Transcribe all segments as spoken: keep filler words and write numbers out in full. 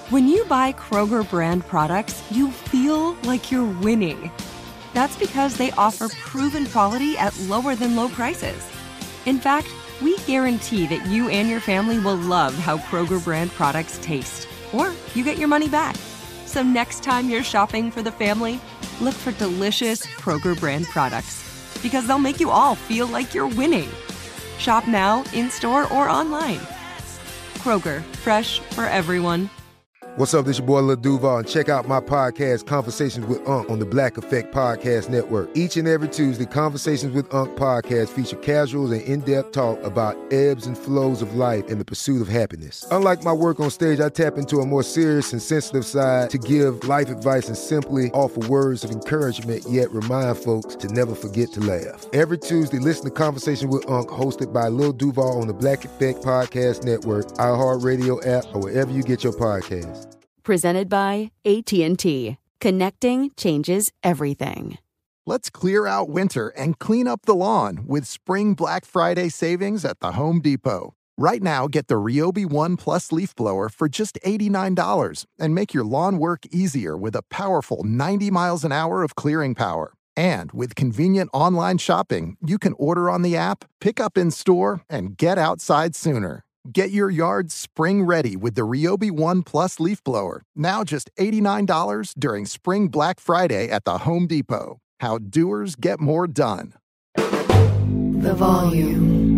When you buy Kroger brand products, you feel like you're winning. That's because they offer proven quality at lower than low prices. In fact, we guarantee that you and your family will love how Kroger brand products taste, or you get your money back. So next time you're shopping for the family, look for delicious Kroger brand products, because they'll make you all feel like you're winning. Shop now, in-store, or online. Kroger, fresh for everyone. What's up, this your boy Lil Duval, and check out my podcast, Conversations with Unc, on the Black Effect Podcast Network. Each and every Tuesday, Conversations with Unc podcast feature casuals and in-depth talk about ebbs and flows of life and the pursuit of happiness. Unlike my work on stage, I tap into a more serious and sensitive side to give life advice and simply offer words of encouragement, yet remind folks to never forget to laugh. Every Tuesday, listen to Conversation with Unc, hosted by Lil Duval on the Black Effect Podcast Network, iHeartRadio app, or wherever you get your podcasts. Presented by A T and T. Connecting changes everything. Let's clear out winter and clean up the lawn with spring Black Friday savings at the Home Depot. Right now, get the Ryobi One Plus leaf blower for just eighty-nine dollars and make your lawn work easier with a powerful ninety miles an hour of clearing power. And with convenient online shopping, you can order on the app, pick up in store, and get outside sooner. Get your yard spring ready with the Ryobi One Plus leaf blower. Now just eighty-nine dollars during Spring Black Friday at the Home Depot. How doers get more done. The Volume.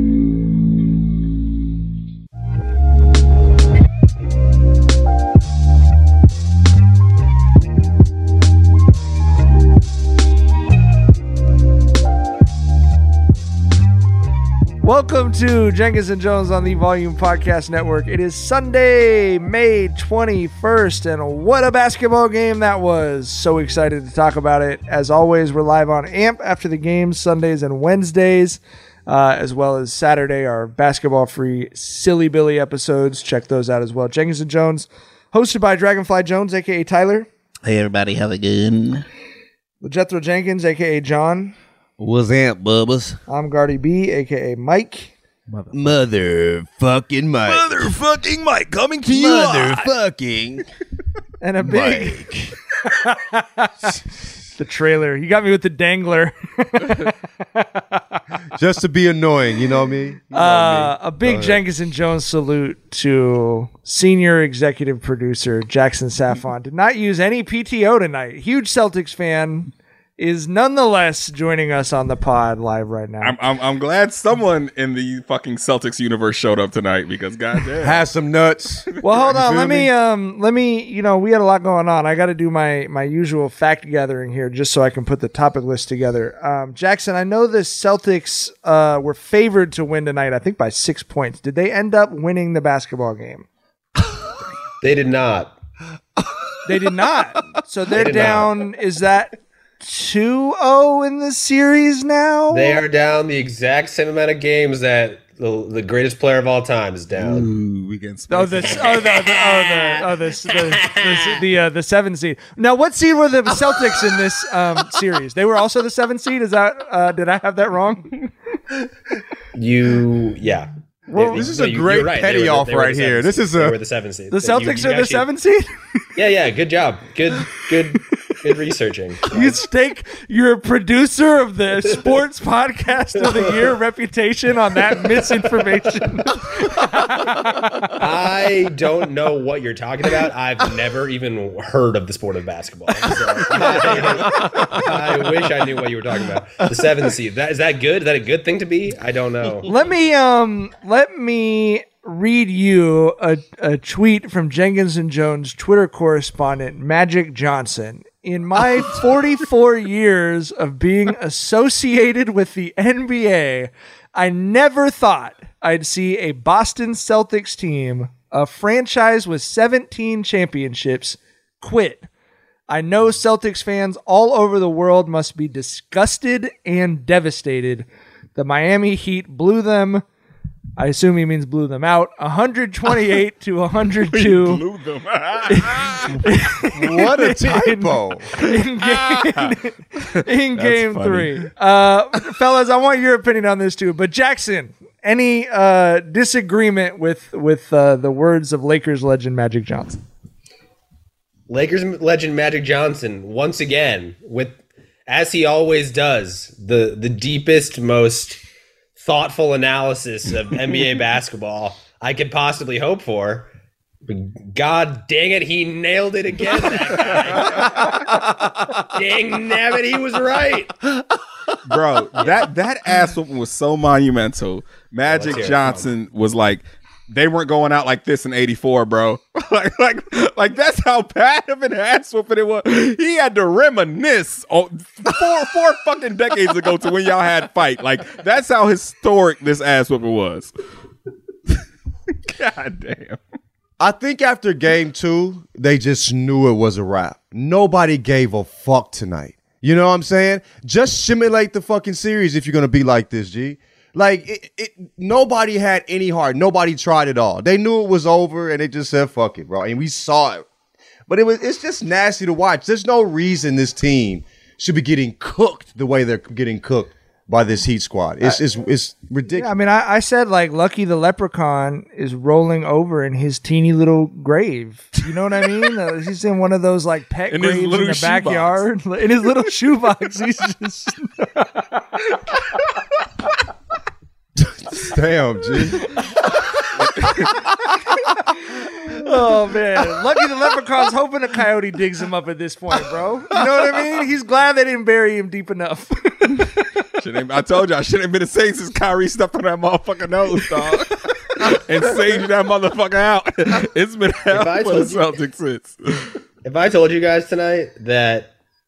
Welcome to Jenkins and Jones on the Volume Podcast Network. It is Sunday, May twenty-first, and what a basketball game that was. So excited to talk about it. As always, we're live on A M P after the games, Sundays and Wednesdays, uh, as well as Saturday, our basketball-free Silly Billy episodes. Check those out as well. Jenkins and Jones, hosted by Dragonfly Jones, a k a. Tyler. Hey, everybody. How's it going? Jethro Jenkins, a k a. John. What's up, Bubbas? I'm Gardy B, a k a. Mike. Mother- Motherfucking Mike. Motherfucking Mike coming to you. Motherfucking And a big... The trailer. You got me with the dangler. Just to be annoying, you know what I mean? You know uh, what I mean? A big Jenkins and Jones salute to senior executive producer Jackson Saffon. Did not use any P T O tonight. Huge Celtics fan. Is nonetheless joining us on the pod live right now. I'm, I'm I'm glad someone in the fucking Celtics universe showed up tonight because goddamn, has some nuts. Well, hold on. Let me? me um let me you know we had a lot going on. I got to do my my usual fact gathering here just so I can put the topic list together. Um, Jackson, I know the Celtics uh were favored to win tonight. I think by six points. Did they end up winning the basketball game? They did not. They did not. So they're they down. Not. Is that two oh in the series now? They are down the exact same amount of games that the, the greatest player of all time is down. Ooh, we can oh, this, oh, the, the, oh, the, oh, this, the, the, the, uh, the seven seed. Now, what seed were the Celtics in this um, series? They were also the seven seed. Is that? Uh, did I have that wrong? You, yeah. Well, yeah, this is no, a you, great right. petty off right here. This is a. They were the seven seed. The Celtics you, you are the actually, seven seed. Yeah, yeah. Good job. Good, good, good researching. You stake your producer of the sports podcast of the year reputation on that misinformation. I don't know what you're talking about. I've never even heard of the sport of basketball. So I, I wish I knew what you were talking about. The seven seed. That is that good? Is that a good thing to be? I don't know. Let me um. Let me. read you a, a tweet from Jenkins and Jones Twitter correspondent Magic Johnson. In my forty-four years of being associated with the N B A, I never thought I'd see a Boston Celtics team, a franchise with seventeen championships, quit. I know Celtics fans all over the world must be disgusted and devastated. The Miami Heat blew them. I assume he means blew them out. one twenty-eight to one oh two. Blew them. What a typo. In, in game, in game three. Uh, fellas, I want your opinion on this too. But Jackson, any uh, disagreement with, with uh, the words of Lakers legend Magic Johnson? Lakers legend Magic Johnson once again with, as he always does, the the deepest, most thoughtful analysis of N B A basketball I could possibly hope for. God dang it, he nailed it again, that guy. Dang nabbit, he was right. Bro, that, that ass whooping was so monumental. Magic Oh, Johnson was like, they weren't going out like this in eighty-four, bro. like, like, like that's how bad of an ass whooping it was. He had to reminisce on four, four fucking decades ago to when y'all had fight. Like, that's how historic this ass whooping was. God damn. I think after game two, they just knew it was a wrap. Nobody gave a fuck tonight. You know what I'm saying? Just simulate the fucking series if you're going to be like this, G. Like, it, it, nobody had any heart. Nobody tried at all. They knew it was over, and they just said, fuck it, bro. And we saw it. But it was it's just nasty to watch. There's no reason this team should be getting cooked the way they're getting cooked by this Heat squad. It's it's, it's ridiculous. Yeah, I mean, I, I said, like, Lucky the Leprechaun is rolling over in his teeny little grave. You know what I mean? Uh, he's in one of those, like, pet In his graves in little the shoebox. backyard. In his little shoebox. He's just... Damn, G. Oh, man. Lucky the Leprechaun's hoping a coyote digs him up at this point, bro. You know what I mean? He's glad they didn't bury him deep enough. Shouldn't- I told you I shouldn't have been saying since Kyrie stepped on that motherfucking nose, dog. And saged that motherfucker out. It's been hell I for the told you- Celtics since. If I told you guys tonight that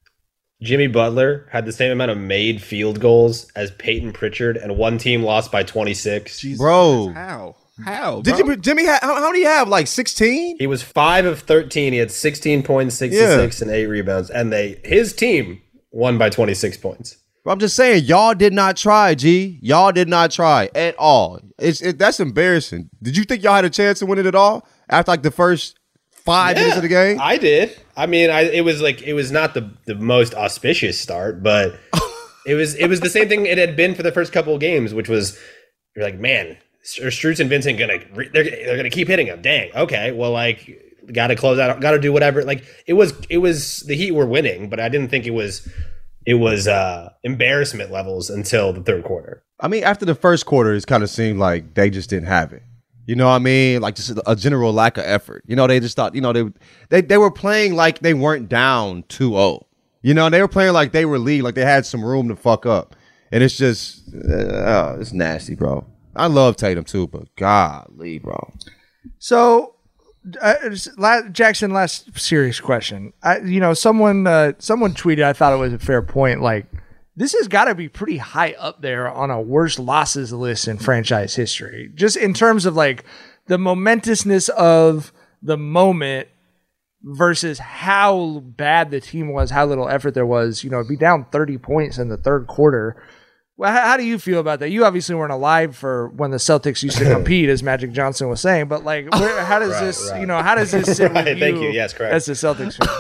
Jimmy Butler had the same amount of made field goals as Peyton Pritchard and one team lost by twenty-six. Bro. How? How? Did bro? you, Jimmy, ha- how, how do you have, like, sixteen? He was five of thirteen. He had sixteen points, sixty-six, and eight rebounds. And they his team won by twenty-six points. I'm just saying, y'all did not try, G. Y'all did not try at all. It's it, That's embarrassing. Did you think y'all had a chance to win it at all after, like, the first five minutes of the game? I did. I mean, I it was like it was not the, the most auspicious start, but it was it was the same thing it had been for the first couple of games, which was you're like, man, are Strus and Vincent gonna they're they're gonna keep hitting him? Dang, okay, well, like, got to close out, got to do whatever. Like, it was it was the Heat were winning, but I didn't think it was it was uh, embarrassment levels until the third quarter. I mean, after the first quarter, it kind of seemed like they just didn't have it. You know what I mean? Like, just a general lack of effort. You know, they just thought, you know, they they they were playing like they weren't down two oh. You know, they were playing like they were lead, like they had some room to fuck up. And it's just, uh, it's nasty, bro. I love Tatum too, but golly, bro. So, uh, just la- Jackson, last serious question. I, you know, someone uh, someone tweeted, I thought it was a fair point, like, this has got to be pretty high up there on a worst losses list in franchise history. Just in terms of, like, the momentousness of the moment versus how bad the team was, how little effort there was. You know, be down thirty points in the third quarter. Well, how, how do you feel about that? You obviously weren't alive for when the Celtics used to compete, as Magic Johnson was saying. But, like, where, how does Right, this, right. you know, how does this sit with Right, you, thank you. Yes, correct. as a Celtics fan?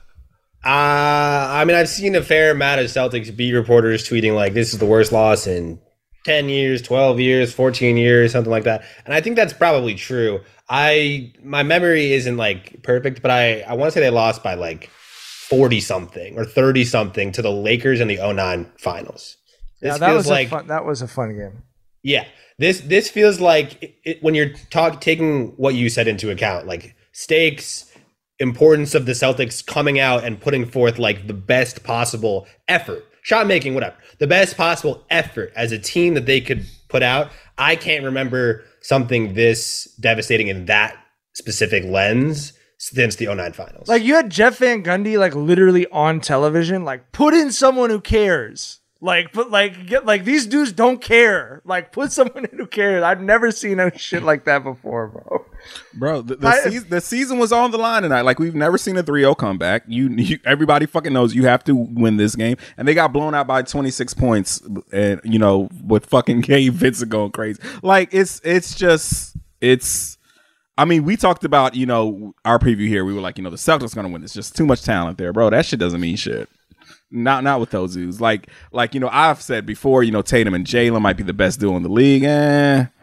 Uh, I mean, I've seen a fair amount of Celtics beat reporters tweeting like this is the worst loss in ten years, twelve years, fourteen years, something like that. And I think that's probably true. I my memory isn't like perfect, but I, I want to say they lost by like forty something or thirty something to the Lakers in the oh nine finals. This Yeah, that feels was like a fun, that was a fun game. yeah. This this feels like it, it, when you're talk, taking what you said into account, like stakes, importance of the Celtics coming out and putting forth like the best possible effort, shot making, whatever, the best possible effort as a team that they could put out. I can't remember something this devastating in that specific lens since the oh nine finals. Like, you had Jeff Van Gundy, like, literally on television, like, put in someone who cares. Like, put like get like these dudes don't care. Like, put someone in who cares. I've never seen a shit like that before, bro. Bro, the, the, I- season, the season was on the line tonight. Like, we've never seen a three oh comeback. You, you, everybody fucking knows you have to win this game, and they got blown out by twenty-six points. And you know, with fucking Gabe Vincent going crazy. Like, it's it's just it's. I mean, we talked about, you know, our preview here. We were like, you know, the Celtics going to win. It's just too much talent there, bro. That shit doesn't mean shit. Not not with those dudes. Like like you know, I've said before, you know, Tatum and Jalen might be the best duo in the league. Eh,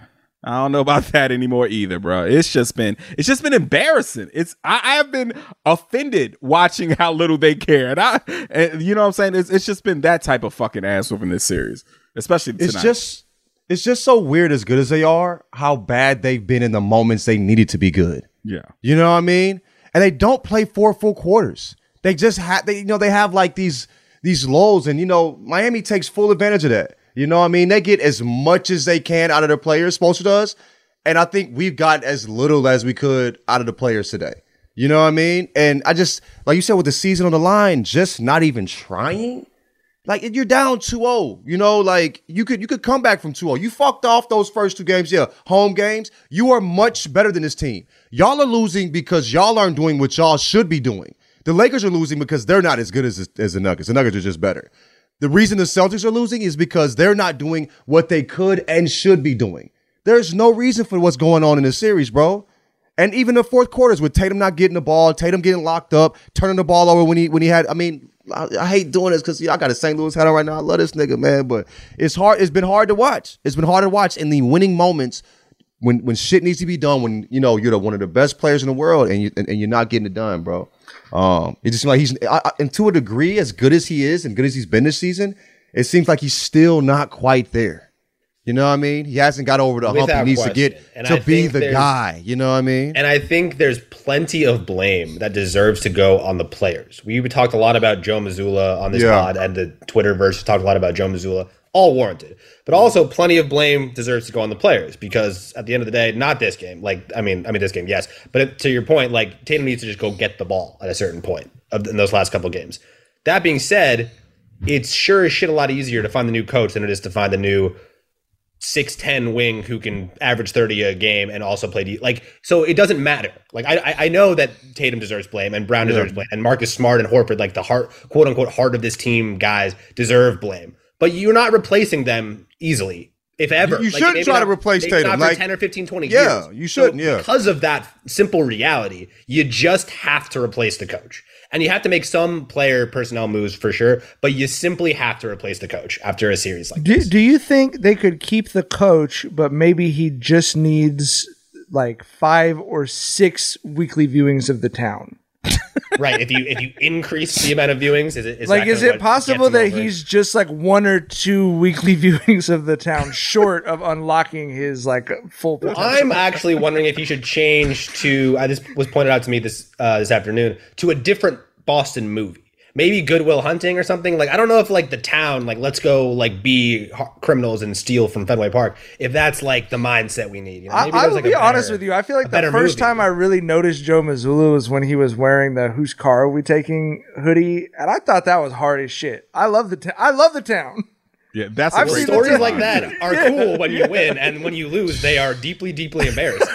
I don't know about that anymore either, bro. It's just been it's just been embarrassing. It's I, I have been offended watching how little they care. And I and you know what I'm saying? It's it's just been that type of fucking ass whooping this series. Especially tonight. It's just it's just so weird as good as they are, how bad they've been in the moments they needed to be good. Yeah. You know what I mean? And they don't play four full quarters. They just have they you know they have like these these lulls, and you know Miami takes full advantage of that. You know what I mean? They get as much as they can out of their players, Spoelstra does. And I think we've got as little as we could out of the players today. You know what I mean? And I just, like you said, with the season on the line, just not even trying. Like, you're down two oh. You know, like, you could you could come back from two oh. You fucked off those first two games. Yeah, home games. You are much better than this team. Y'all are losing because y'all aren't doing what y'all should be doing. The Lakers are losing because they're not as good as, as the Nuggets. The Nuggets are just better. The reason the Celtics are losing is because they're not doing what they could and should be doing. There's no reason for what's going on in this series, bro. And even the fourth quarters with Tatum not getting the ball, Tatum getting locked up, turning the ball over when he when he had. I mean, I, I hate doing this because I got a Saint Louis hat on right now. I love this nigga, man, but it's hard. It's been hard to watch. It's been hard to watch in the winning moments when when shit needs to be done. When you know you're the, one of the best players in the world and you and, and you're not getting it done, bro. Um, it just seems like he's, I, I, and to a degree, as good as he is and good as he's been this season, it seems like he's still not quite there. You know what I mean? He hasn't got over the hump he needs question. to get and to I be the guy. You know what I mean? And I think there's plenty of blame that deserves to go on the players. We talked a lot about Joe Mazzulla on this yeah. pod, and the Twitterverse talked a lot about Joe Mazzulla. All warranted. But also plenty of blame deserves to go on the players, because at the end of the day, not this game. Like, I mean, I mean this game, yes. But it, to your point, like, Tatum needs to just go get the ball at a certain point of, in those last couple of games. That being said, it's sure as shit a lot easier to find the new coach than it is to find the new six ten wing who can average thirty a game and also play D. Like, so it doesn't matter. Like, I I know that Tatum deserves blame and Brown deserves yeah. blame and Marcus Smart and Horford, like the heart, quote unquote, heart of this team guys, deserve blame. But you're not replacing them easily, if ever. You like, shouldn't try not, to replace Tatum. Not like for ten or fifteen, twenty yeah, years. you shouldn't, so yeah. Because of that simple reality, you just have to replace the coach. And you have to make some player personnel moves for sure, but you simply have to replace the coach after a series like do, this. Do you think they could keep the coach, but maybe he just needs like five or six weekly viewings of The Town? Right. If you if you increase the amount of viewings, is it is like that is it possible that he's just like one or two weekly viewings of The Town short of unlocking his like full potential? I'm actually wondering if he should change to. Uh, this was pointed out to me this uh, this afternoon, to a different Boston movie. Maybe Good Will Hunting or something. Like, I don't know if like The Town, like let's go like be criminals and steal from Fenway Park, if that's like the mindset we need. You know? Maybe I, I will like be better, honest with you. I feel like the first movie. time I really noticed Joe Mazzulla was when he was wearing the "Whose Car Are We Taking" hoodie, and I thought that was hard as shit. I love the ta- I love The Town. Yeah, that's I've seen stories like that are yeah. cool when you win, and when you lose, they are deeply, deeply embarrassing.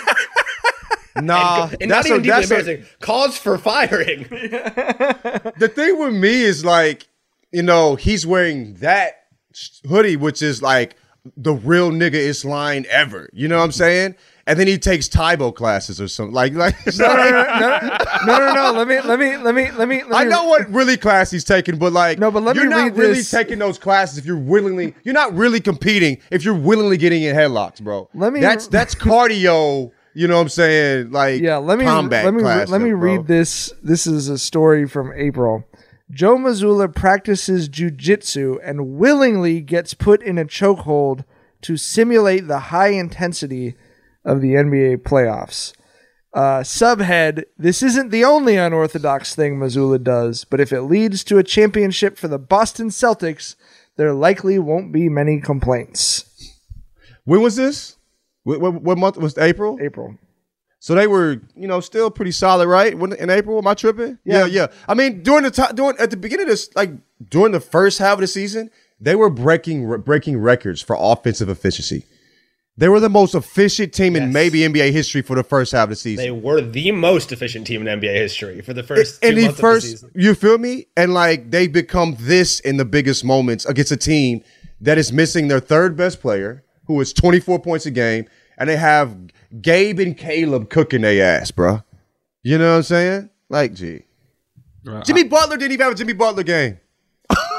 Nah, and, and not even deeply embarrassing. A, cause for firing. The thing with me is like, you know, he's wearing that hoodie, which is like the real nigga is line ever. You know what I'm saying? And then he takes Taibo classes or something. Like, like no, no, no, no, no, no, no. Let me, let me, let me, let me. Let me I know what really class he's taking, but like, no, but let you're me not read really this. taking those classes if you're willingly. You're not really competing if you're willingly getting in headlocks, bro. Let me. That's that's cardio. You know what I'm saying? Like, yeah, let me combat let me class let me stuff, read this. This is a story from April. Joe Mazzulla practices jujitsu and willingly gets put in a chokehold to simulate the high intensity of the N B A playoffs. Uh, subhead: this isn't the only unorthodox thing Mazzulla does, but if it leads to a championship for the Boston Celtics, there likely won't be many complaints. When was this? What, what, what month was it? April? April. So they were, you know, still pretty solid, right? When, in April, am I tripping? Yeah, yeah. yeah. I mean, during the time, during at the beginning of this, like during the first half of the season, they were breaking re- breaking records for offensive efficiency. They were the most efficient team yes. in maybe N B A history for the first half of the season. They were the most efficient team in N B A history for the first and, two and months first, of the season. You feel me? And like they become this in the biggest moments against a team that is missing their third best player, who is twenty-four points a game. And they have Gabe and Caleb cooking their ass, bro. You know what I'm saying? Like, gee. Uh, Jimmy Butler didn't even have a Jimmy Butler game.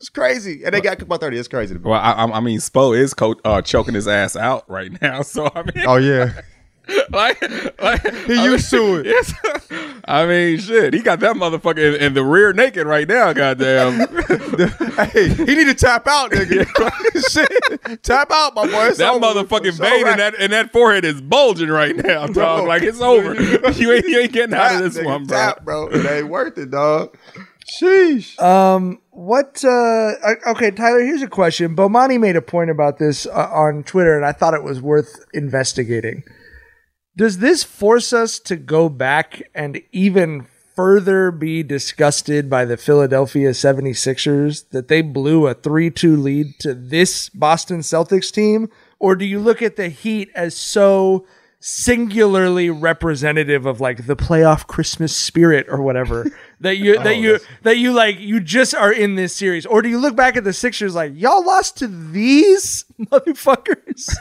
It's crazy. And they got by thirty. It's crazy. Well, I, I mean, Spo is co- uh, choking his ass out right now. So, I mean. Oh, yeah. like, like He I used mean, to it. Yes. I mean, shit. He got that motherfucker in, in the rear naked right now, goddamn. Hey, he need to tap out, nigga. Shit. Tap out, my boy. It's that over. motherfucking It's vein all in that, in that forehead is bulging right now, dog. Like, it's over. you, ain't, you ain't getting out of this Tap, one, nigga, bro. Tap, bro. It ain't worth it, dog. Sheesh. Um, what? Uh, okay, Tyler. Here's a question. Bomani made a point about this uh, on Twitter, and I thought it was worth investigating. Does this force us to go back and even further be disgusted by the Philadelphia seventy-sixers that they blew a three two lead to this Boston Celtics team? Or do you look at the Heat as so singularly representative of like the playoff Christmas spirit or whatever that you that Oh, you that's- that you like you just are in this series? Or do you look back at the Sixers like y'all lost to these motherfuckers?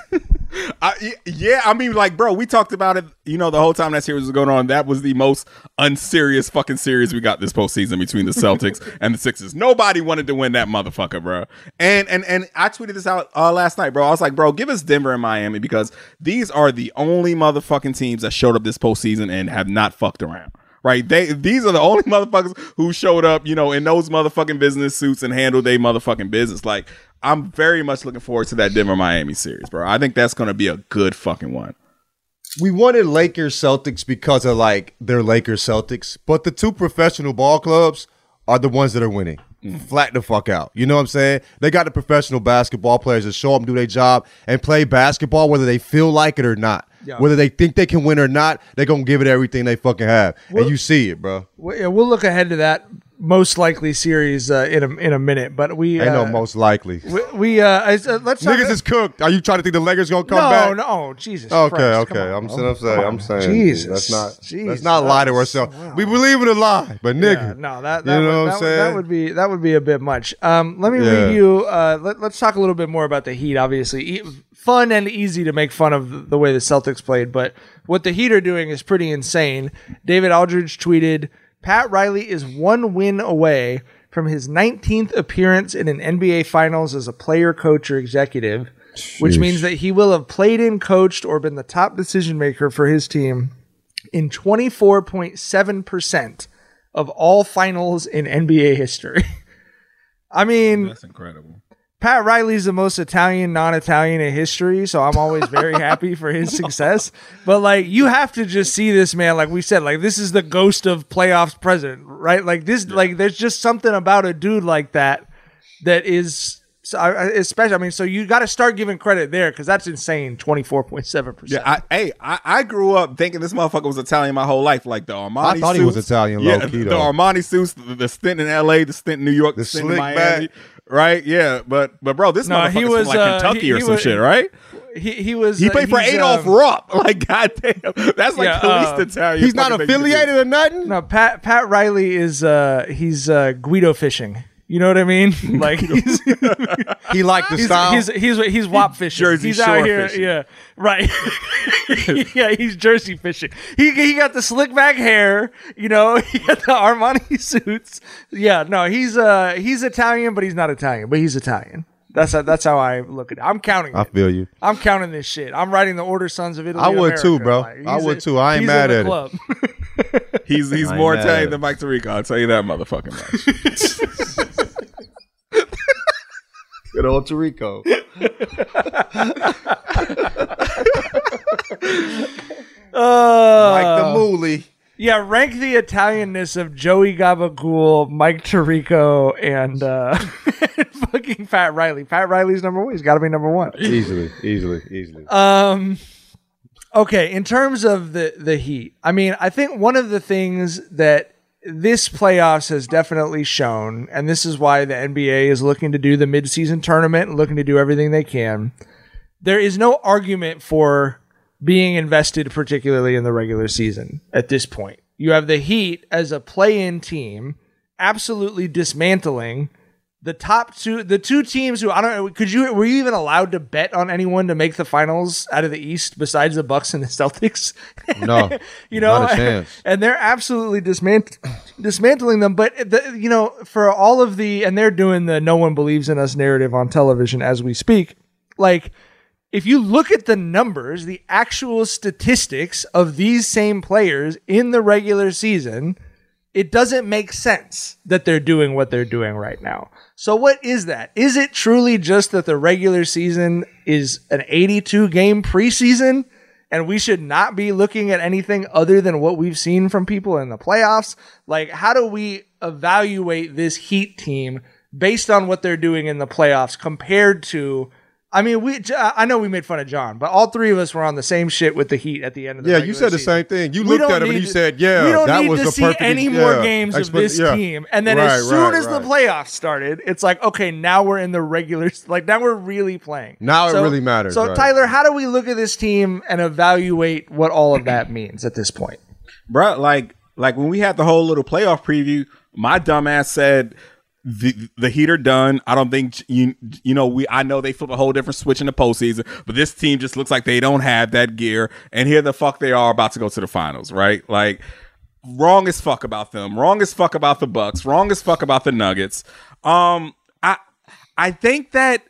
I, yeah, I mean, like, bro, we talked about it, you know, the whole time that series was going on. That was the most unserious fucking series we got this postseason between the Celtics and the Sixers. Nobody wanted to win that motherfucker, bro. And and and I tweeted this out uh, last night, bro. I was like, bro, give us Denver and Miami because these are the only motherfucking teams that showed up this postseason and have not fucked around. Right, they these are the only motherfuckers who showed up, you know, in those motherfucking business suits and handled their motherfucking business. Like, I'm very much looking forward to that Denver Miami series, bro. I think that's gonna be a good fucking one. We wanted Lakers Celtics because of like they're Lakers Celtics, but the two professional ball clubs are the ones that are winning. Mm. Flat the fuck out. You know what I'm saying? They got the professional basketball players that show up and do their job and play basketball whether they feel like it or not. Yeah. Whether they think they can win or not, they're going to give it everything they fucking have. Well, and you see it, bro. We'll look ahead to that most likely series uh, in a in a minute, but we... Ain't uh, no most likely. We, we uh, uh, let's Niggas talk, is cooked. Are you trying to think the Lakers going to come no, back? No, no, Jesus Okay, Christ. okay. On, I'm, I'm saying, I'm saying. Jesus. Let's not, Jesus. let's not lie to ourselves. Wow. We believe in a lie, but nigga. Yeah, no, that, that, you know would, what I'm that, saying? that would be that would be a bit much. Um, let me Yeah. read you. Uh, let, let's talk a little bit more about the Heat. Obviously, e- fun and easy to make fun of the way the Celtics played, but what the Heat are doing is pretty insane. David Aldridge tweeted, "Pat Riley is one win away from his nineteenth appearance in an N B A Finals as a player, coach, or executive, Sheesh. which means that he will have played in, coached, or been the top decision maker for his team in twenty-four point seven percent of all finals in N B A history." I mean, that's incredible. Pat Riley's the most Italian non-Italian in history, so I'm always very happy for his success. But like, you have to just see this man, like we said, like this is the ghost of playoffs president, right? Like this, yeah. like there's just something about a dude like that that is, especially. I mean, so you got to start giving credit there because that's insane. twenty-four point seven percent. Yeah, I, hey, I, I grew up thinking this motherfucker was Italian my whole life, like the Armani. I thought suits. he was Italian, yeah, low key the though. Armani suits, the, the stint in L A, the stint in New York, the, the stint in Miami. Back. Right, yeah, but but bro, this no, motherfucker's was, from like uh, Kentucky he, or he some was, shit, right? He he was he played uh, for Adolph um, Rupp. Like, goddamn, that's like yeah, the uh, least Italian. He's not affiliated or nothing. No, Pat Pat Riley is uh he's uh, Guido fishing. You know what I mean? Like he's, he liked the he's, style. He's he's he's, he's wop fishing. Jersey he's Shore out here, fishing. Yeah, right. Yeah, he's Jersey fishing. He he got the slick back hair. You know, he got the Armani suits. Yeah, no, he's uh he's Italian, but he's not Italian. But he's Italian. That's how, that's how I look at it. I'm counting. I it. feel you. I'm counting this shit. I'm writing the Order Sons of Italy. I would America. too, bro. Like, I would a, too. I ain't mad at club. it. he's he's more Italian than Mike Tirico. I'll tell you that, motherfucking much. Good old Tirico. uh, Mike the Mooly. Yeah, rank the Italianness of Joey Gabagool, Mike Tirico, and uh, fucking Pat Riley. Pat Riley's number one. He's got to be number one. Easily, easily, easily. Um, okay, in terms of the, the Heat, I mean, I think one of the things that this playoffs has definitely shown, and this is why the N B A is looking to do the midseason tournament and looking to do everything they can, there is no argument for being invested particularly in the regular season at this point. You have the Heat as a play-in team absolutely dismantling the top two, the two teams who, I don't know, could you, were you even allowed to bet on anyone to make the finals out of the East besides the Bucks and the Celtics? No, you know, not a chance. And they're absolutely dismantling, dismantling them. But the, you know, for all of the, and they're doing the "no one believes in us" narrative on television as we speak. Like, if you look at the numbers, the actual statistics of these same players in the regular season, it doesn't make sense that they're doing what they're doing right now. So what is that? Is it truly just that the regular season is an eighty-two game preseason and we should not be looking at anything other than what we've seen from people in the playoffs? Like, how do we evaluate this Heat team based on what they're doing in the playoffs compared to, I mean, we. I know we made fun of John, but all three of us were on the same shit with the Heat at the end of the yeah, regular you said the season. same thing. You We looked don't at him and need you to- said, yeah, we don't that need was to the see perfect any yeah, more games of expe- this yeah. team. And then Right, as soon right, as right. the playoffs started, it's like, okay, now we're in the regular, like now we're really playing. Now it So- really matters. So right. Tyler, how do we look at this team and evaluate what all of that means at this point? Bro, like like when we had the whole little playoff preview, my dumbass said the the Heat are done. I don't think you you know we I know they flip a whole different switch in the postseason, but this team just looks like they don't have that gear, and here the fuck they are about to go to the finals, right? Like, wrong as fuck about them, wrong as fuck about the Bucks, wrong as fuck about the Nuggets. Um, I I think that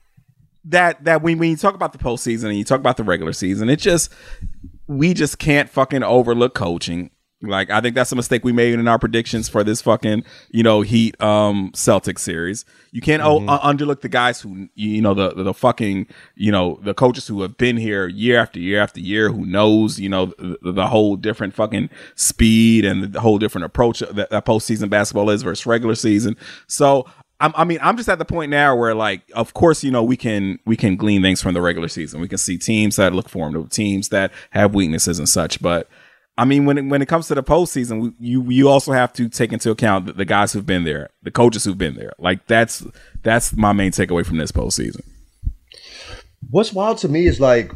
that that when when you talk about the postseason and you talk about the regular season, it just we just can't fucking overlook coaching. Like, I think that's a mistake we made in our predictions for this fucking, you know, Heat um Celtics series. You can't mm-hmm. o- underlook the guys who, you know, the the fucking, you know, the coaches who have been here year after year after year, who knows, you know, the, the whole different fucking speed and the whole different approach that, that postseason basketball is versus regular season. So, I'm, I mean, I'm just at the point now where, like, of course, you know, we can we can glean things from the regular season. We can see teams that look formidable, teams that have weaknesses and such, but I mean, when it, when it comes to the postseason, we, you you also have to take into account the, the guys who've been there, the coaches who've been there. Like, that's that's my main takeaway from this postseason. What's wild to me is, like,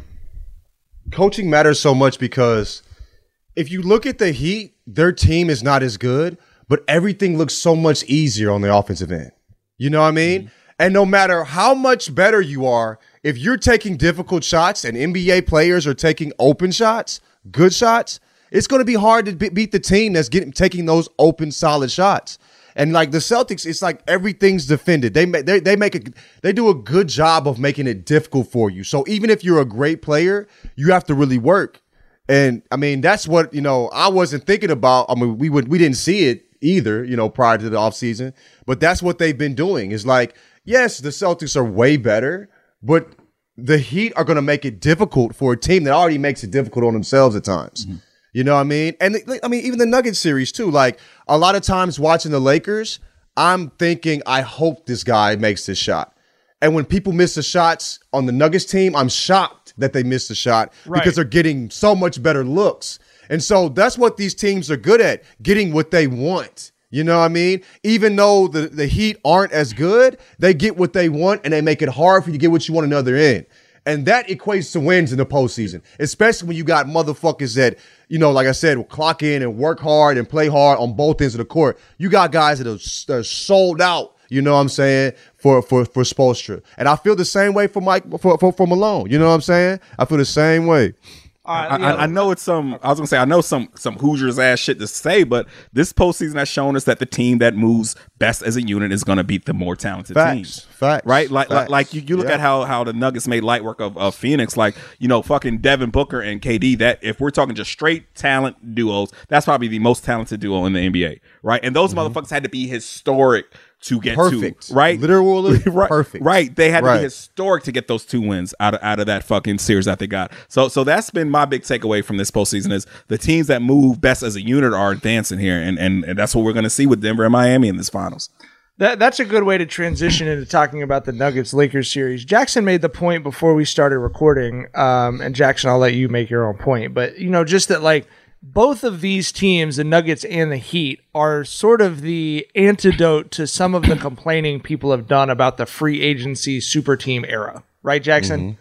coaching matters so much because if you look at the Heat, their team is not as good, but everything looks so much easier on the offensive end. You know what I mean? Mm-hmm. And no matter how much better you are, if you're taking difficult shots and N B A players are taking open shots, good shots, it's going to be hard to be- beat the team that's getting taking those open, solid shots. And like the Celtics, it's like everything's defended. They make they, they make a they do a good job of making it difficult for you. So even if you're a great player, you have to really work. And I mean, that's what, you know, I wasn't thinking about. I mean, we would we didn't see it either, you know, prior to the offseason. But that's what they've been doing. Is like, yes, the Celtics are way better, but the Heat are going to make it difficult for a team that already makes it difficult on themselves at times. Mm-hmm. You know what I mean? And I mean, even the Nuggets series too. Like, a lot of times watching the Lakers, I'm thinking, I hope this guy makes this shot. And when people miss the shots on the Nuggets team, I'm shocked that they missed the shot Right. because they're getting so much better looks. And so that's what these teams are good at, getting what they want. You know what I mean? Even though the, the Heat aren't as good, they get what they want and they make it hard for you to get what you want on the other end. And that equates to wins in the postseason, especially when you got motherfuckers that, you know, like I said, will clock in and work hard and play hard on both ends of the court. You got guys that are, that are sold out, you know what I'm saying, for for for Spoelstra. And I feel the same way for Mike for, for, for Malone. You know what I'm saying? I feel the same way. I, I, I know it's some. I was gonna say I know some some Hoosiers ass shit to say, but this postseason has shown us that the team that moves best as a unit is gonna beat the more talented Facts. teams. Facts. Right? Like Facts. like, like you, you look Yeah. at how how the Nuggets made light work of, of Phoenix. Like, you know, fucking Devin Booker and K D. That if we're talking just straight talent duos, that's probably the most talented duo in the N B A. Right? And those Mm-hmm. motherfuckers had to be historic to get Perfect. to. Right? Literally right, perfect. Right. They had to Right. be historic to get those two wins out of out of that fucking series that they got. So so that's been my big takeaway from this postseason is the teams that move best as a unit are advancing here, and and, and that's what we're gonna see with Denver and Miami in this finals. That, that's a good way to transition into talking about the Nuggets-Lakers series. Jackson made the point before we started recording, um, and Jackson, I'll let you make your own point, but, you know, just that, like, both of these teams, the Nuggets and the Heat, are sort of the antidote to some of the complaining people have done about the free agency super team era. Right, Jackson?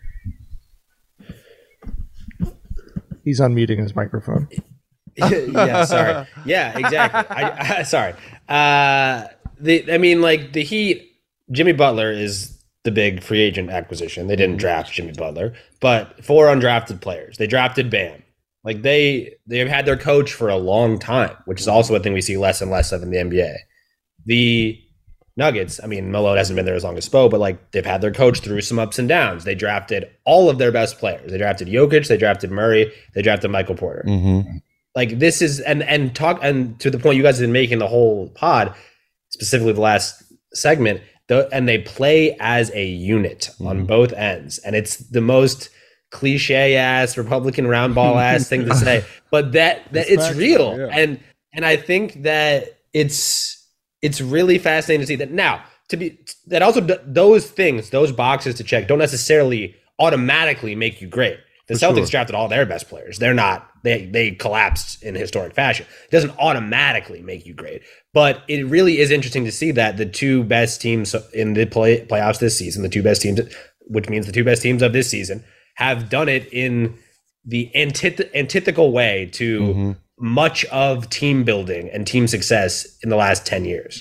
Mm-hmm. He's unmuting his microphone. yeah, sorry. Yeah, exactly. I, I, sorry. Uh, the, I mean, like, the Heat, Jimmy Butler is the big free agent acquisition. They didn't draft Jimmy Butler, but four undrafted players. They drafted Bam. Like they they've had their coach for a long time, which is also a thing we see less and less of in the N B A. The Nuggets, I mean, Malone hasn't been there as long as Spo, but like they've had their coach through some ups and downs. They drafted all of their best players. They drafted Jokic, they drafted Murray, they drafted Michael Porter. Mm-hmm. Like this is and and talk and to the point you guys have been making the whole pod, specifically the last segment, the, and they play as a unit mm-hmm. on both ends, and it's the most cliche ass Republican round ball ass thing to say, but that that it's, it's real, yeah. and and I think that it's. It's really fascinating to see that now to be that also those things, those boxes to check don't necessarily automatically make you great. The For Celtics sure. drafted all their best players. They're not, they they collapsed in historic fashion. It doesn't automatically make you great, but it really is interesting to see that the two best teams in the play, playoffs this season, the two best teams, which means the two best teams of this season, have done it in the antith- antithetical way to mm-hmm. much of team building and team success in the last ten years.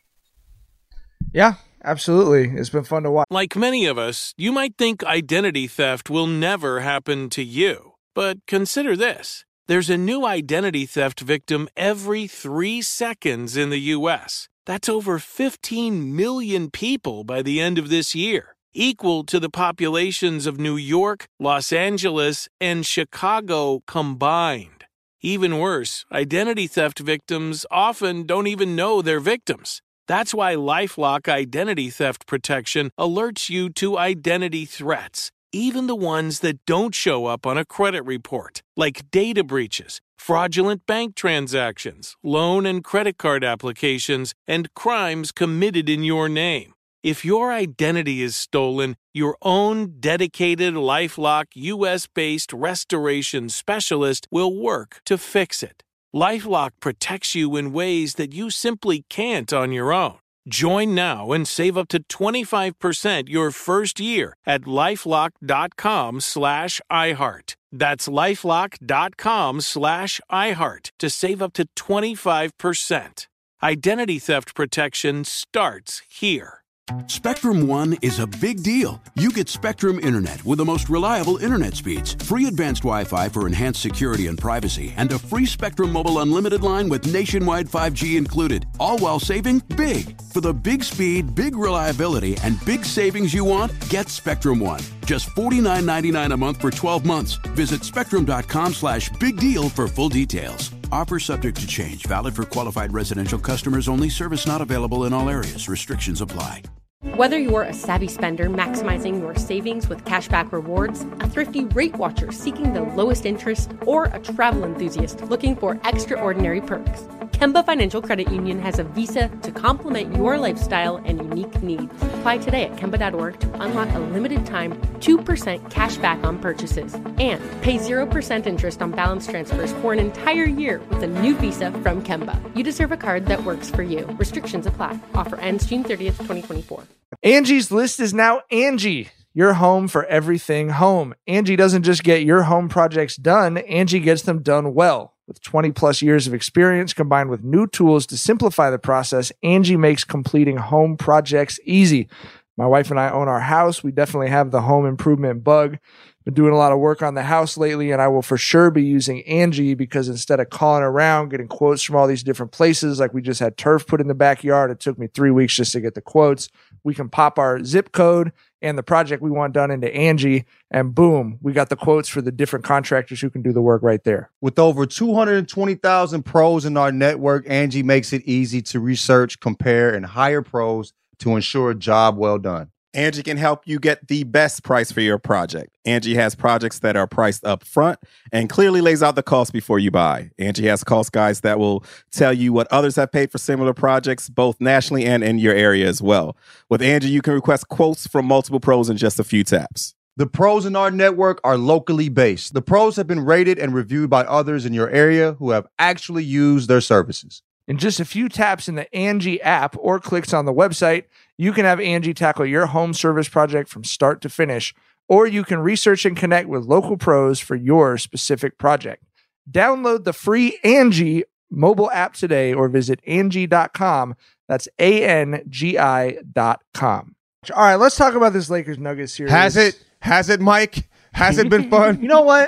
Yeah, absolutely. It's been fun to watch. Like many of us, you might think identity theft will never happen to you. But consider this. There's a new identity theft victim every three seconds in the U S. That's over fifteen million people by the end of this year, equal to the populations of New York, Los Angeles, and Chicago combined. Even worse, identity theft victims often don't even know they're victims. That's why LifeLock Identity Theft Protection alerts you to identity threats, even the ones that don't show up on a credit report, like data breaches, fraudulent bank transactions, loan and credit card applications, and crimes committed in your name. If your identity is stolen, your own dedicated LifeLock U S-based restoration specialist will work to fix it. LifeLock protects you in ways that you simply can't on your own. Join now and save up to twenty-five percent your first year at LifeLock.com slash iHeart. That's LifeLock.com slash iHeart to save up to twenty-five percent. Identity theft protection starts here. Spectrum One is a big deal. You get Spectrum Internet with the most reliable internet speeds, free advanced Wi-Fi for enhanced security and privacy, and a free Spectrum Mobile Unlimited line with nationwide five G included, all while saving big. For the big speed, big reliability, and big savings you want, get Spectrum One. Just forty-nine ninety-nine a month for twelve months. Visit spectrum.com slash big deal for full details. Offer subject to change. Valid for qualified residential customers only. Service not available in all areas. Restrictions apply. Whether you're a savvy spender maximizing your savings with cashback rewards, a thrifty rate watcher seeking the lowest interest, or a travel enthusiast looking for extraordinary perks, Kemba Financial Credit Union has a visa to complement your lifestyle and unique needs. Apply today at Kemba dot org to unlock a limited time two percent cash back on purchases and pay zero percent interest on balance transfers for an entire year with a new visa from Kemba. You deserve a card that works for you. Restrictions apply. Offer ends June thirtieth, twenty twenty-four. Angie's List is now Angie, your home for everything home. Angie doesn't just get your home projects done, Angie gets them done well. With twenty plus years of experience combined with new tools to simplify the process, Angie makes completing home projects easy. My wife and I own our house. We definitely have the home improvement bug. Been doing a lot of work on the house lately, and I will for sure be using Angie because instead of calling around, getting quotes from all these different places, like we just had turf put in the backyard, it took me three weeks just to get the quotes. We can pop our zip code and the project we want done into Angie, and boom, we got the quotes for the different contractors who can do the work right there. With over two hundred twenty thousand pros in our network, Angie makes it easy to research, compare, and hire pros to ensure a job well done. Angie can help you get the best price for your project. Angie has projects that are priced up front and clearly lays out the cost before you buy. Angie has cost guides that will tell you what others have paid for similar projects, both nationally and in your area as well. With Angie, you can request quotes from multiple pros in just a few taps. The pros in our network are locally based. The pros have been rated and reviewed by others in your area who have actually used their services. In just a few taps in the Angie app or clicks on the website, you can have Angie tackle your home service project from start to finish, or you can research and connect with local pros for your specific project. Download the free Angie mobile app today or visit Angie dot com. That's A N G I dot com. All right, let's talk about this Lakers Nuggets series. Has it? Has it, Mike? Has it been fun? You know what?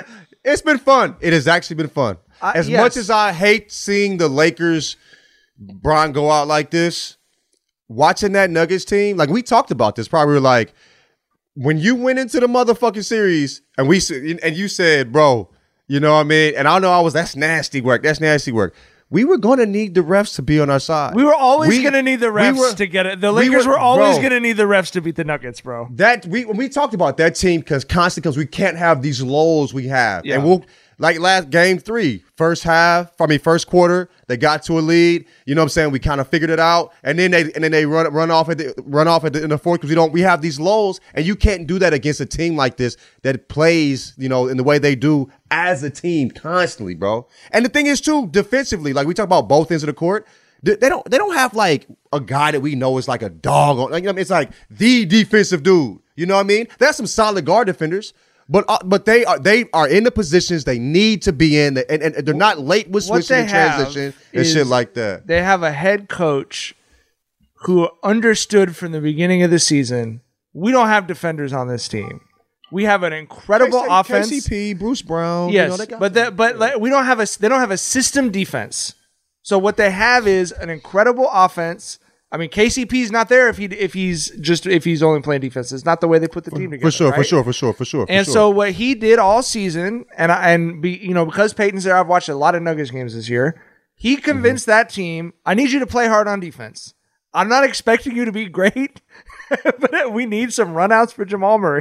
It's been fun. It has actually been fun. Uh, as yes. much as I hate seeing the Lakers, Bron go out like this, watching that Nuggets team, like we talked about this, probably were like, when you went into the motherfucking series and we and you said, bro, you know what I mean? And I know I was, that's nasty work. That's nasty work. We were going to need the refs to be on our side. We were always We- going to need the we refs were- to get it. The we Lakers were- were, always bro. going to need the refs to beat the Nuggets, bro. That we when we talked about that team because constantly because we can't have these lows we have, Yeah. and we'll like last game three, first half, I mean first quarter, they got to a lead. You know what I'm saying? We kind of figured it out, and then they and then they run run off at the run off at the, in the fourth because we don't we have these lows, and you can't do that against a team like this that plays you know in the way they do as a team constantly, bro. And the thing is too, defensively, like we talk about both ends of the court. They they don't. They don't have like a guy that we know is like a dog. On, like, you know, what I mean? It's like the defensive dude. You know what I mean? There's some solid guard defenders, but uh, but they are they are in the positions they need to be in, and, and they're not late with What switching they and have transition and is shit like that. They have a head coach who understood from the beginning of the season, we don't have defenders on this team. We have an incredible K C- offense. K C P, Bruce Brown. Yes, you know, they got but that, but like, we don't have a they don't have a system defense. So what they have is an incredible offense. I mean, K C P's not there if he if he's just if he's only playing defense. It's not the way they put the team together. for sure, for right? sure, for sure, for sure. for And sure. so what he did all season, and I, and be you know because Peyton's there, I've watched a lot of Nuggets games this year. He convinced Mm-hmm. that team, I need you to play hard on defense. I'm not expecting you to be great, but we need some runouts for Jamal Murray.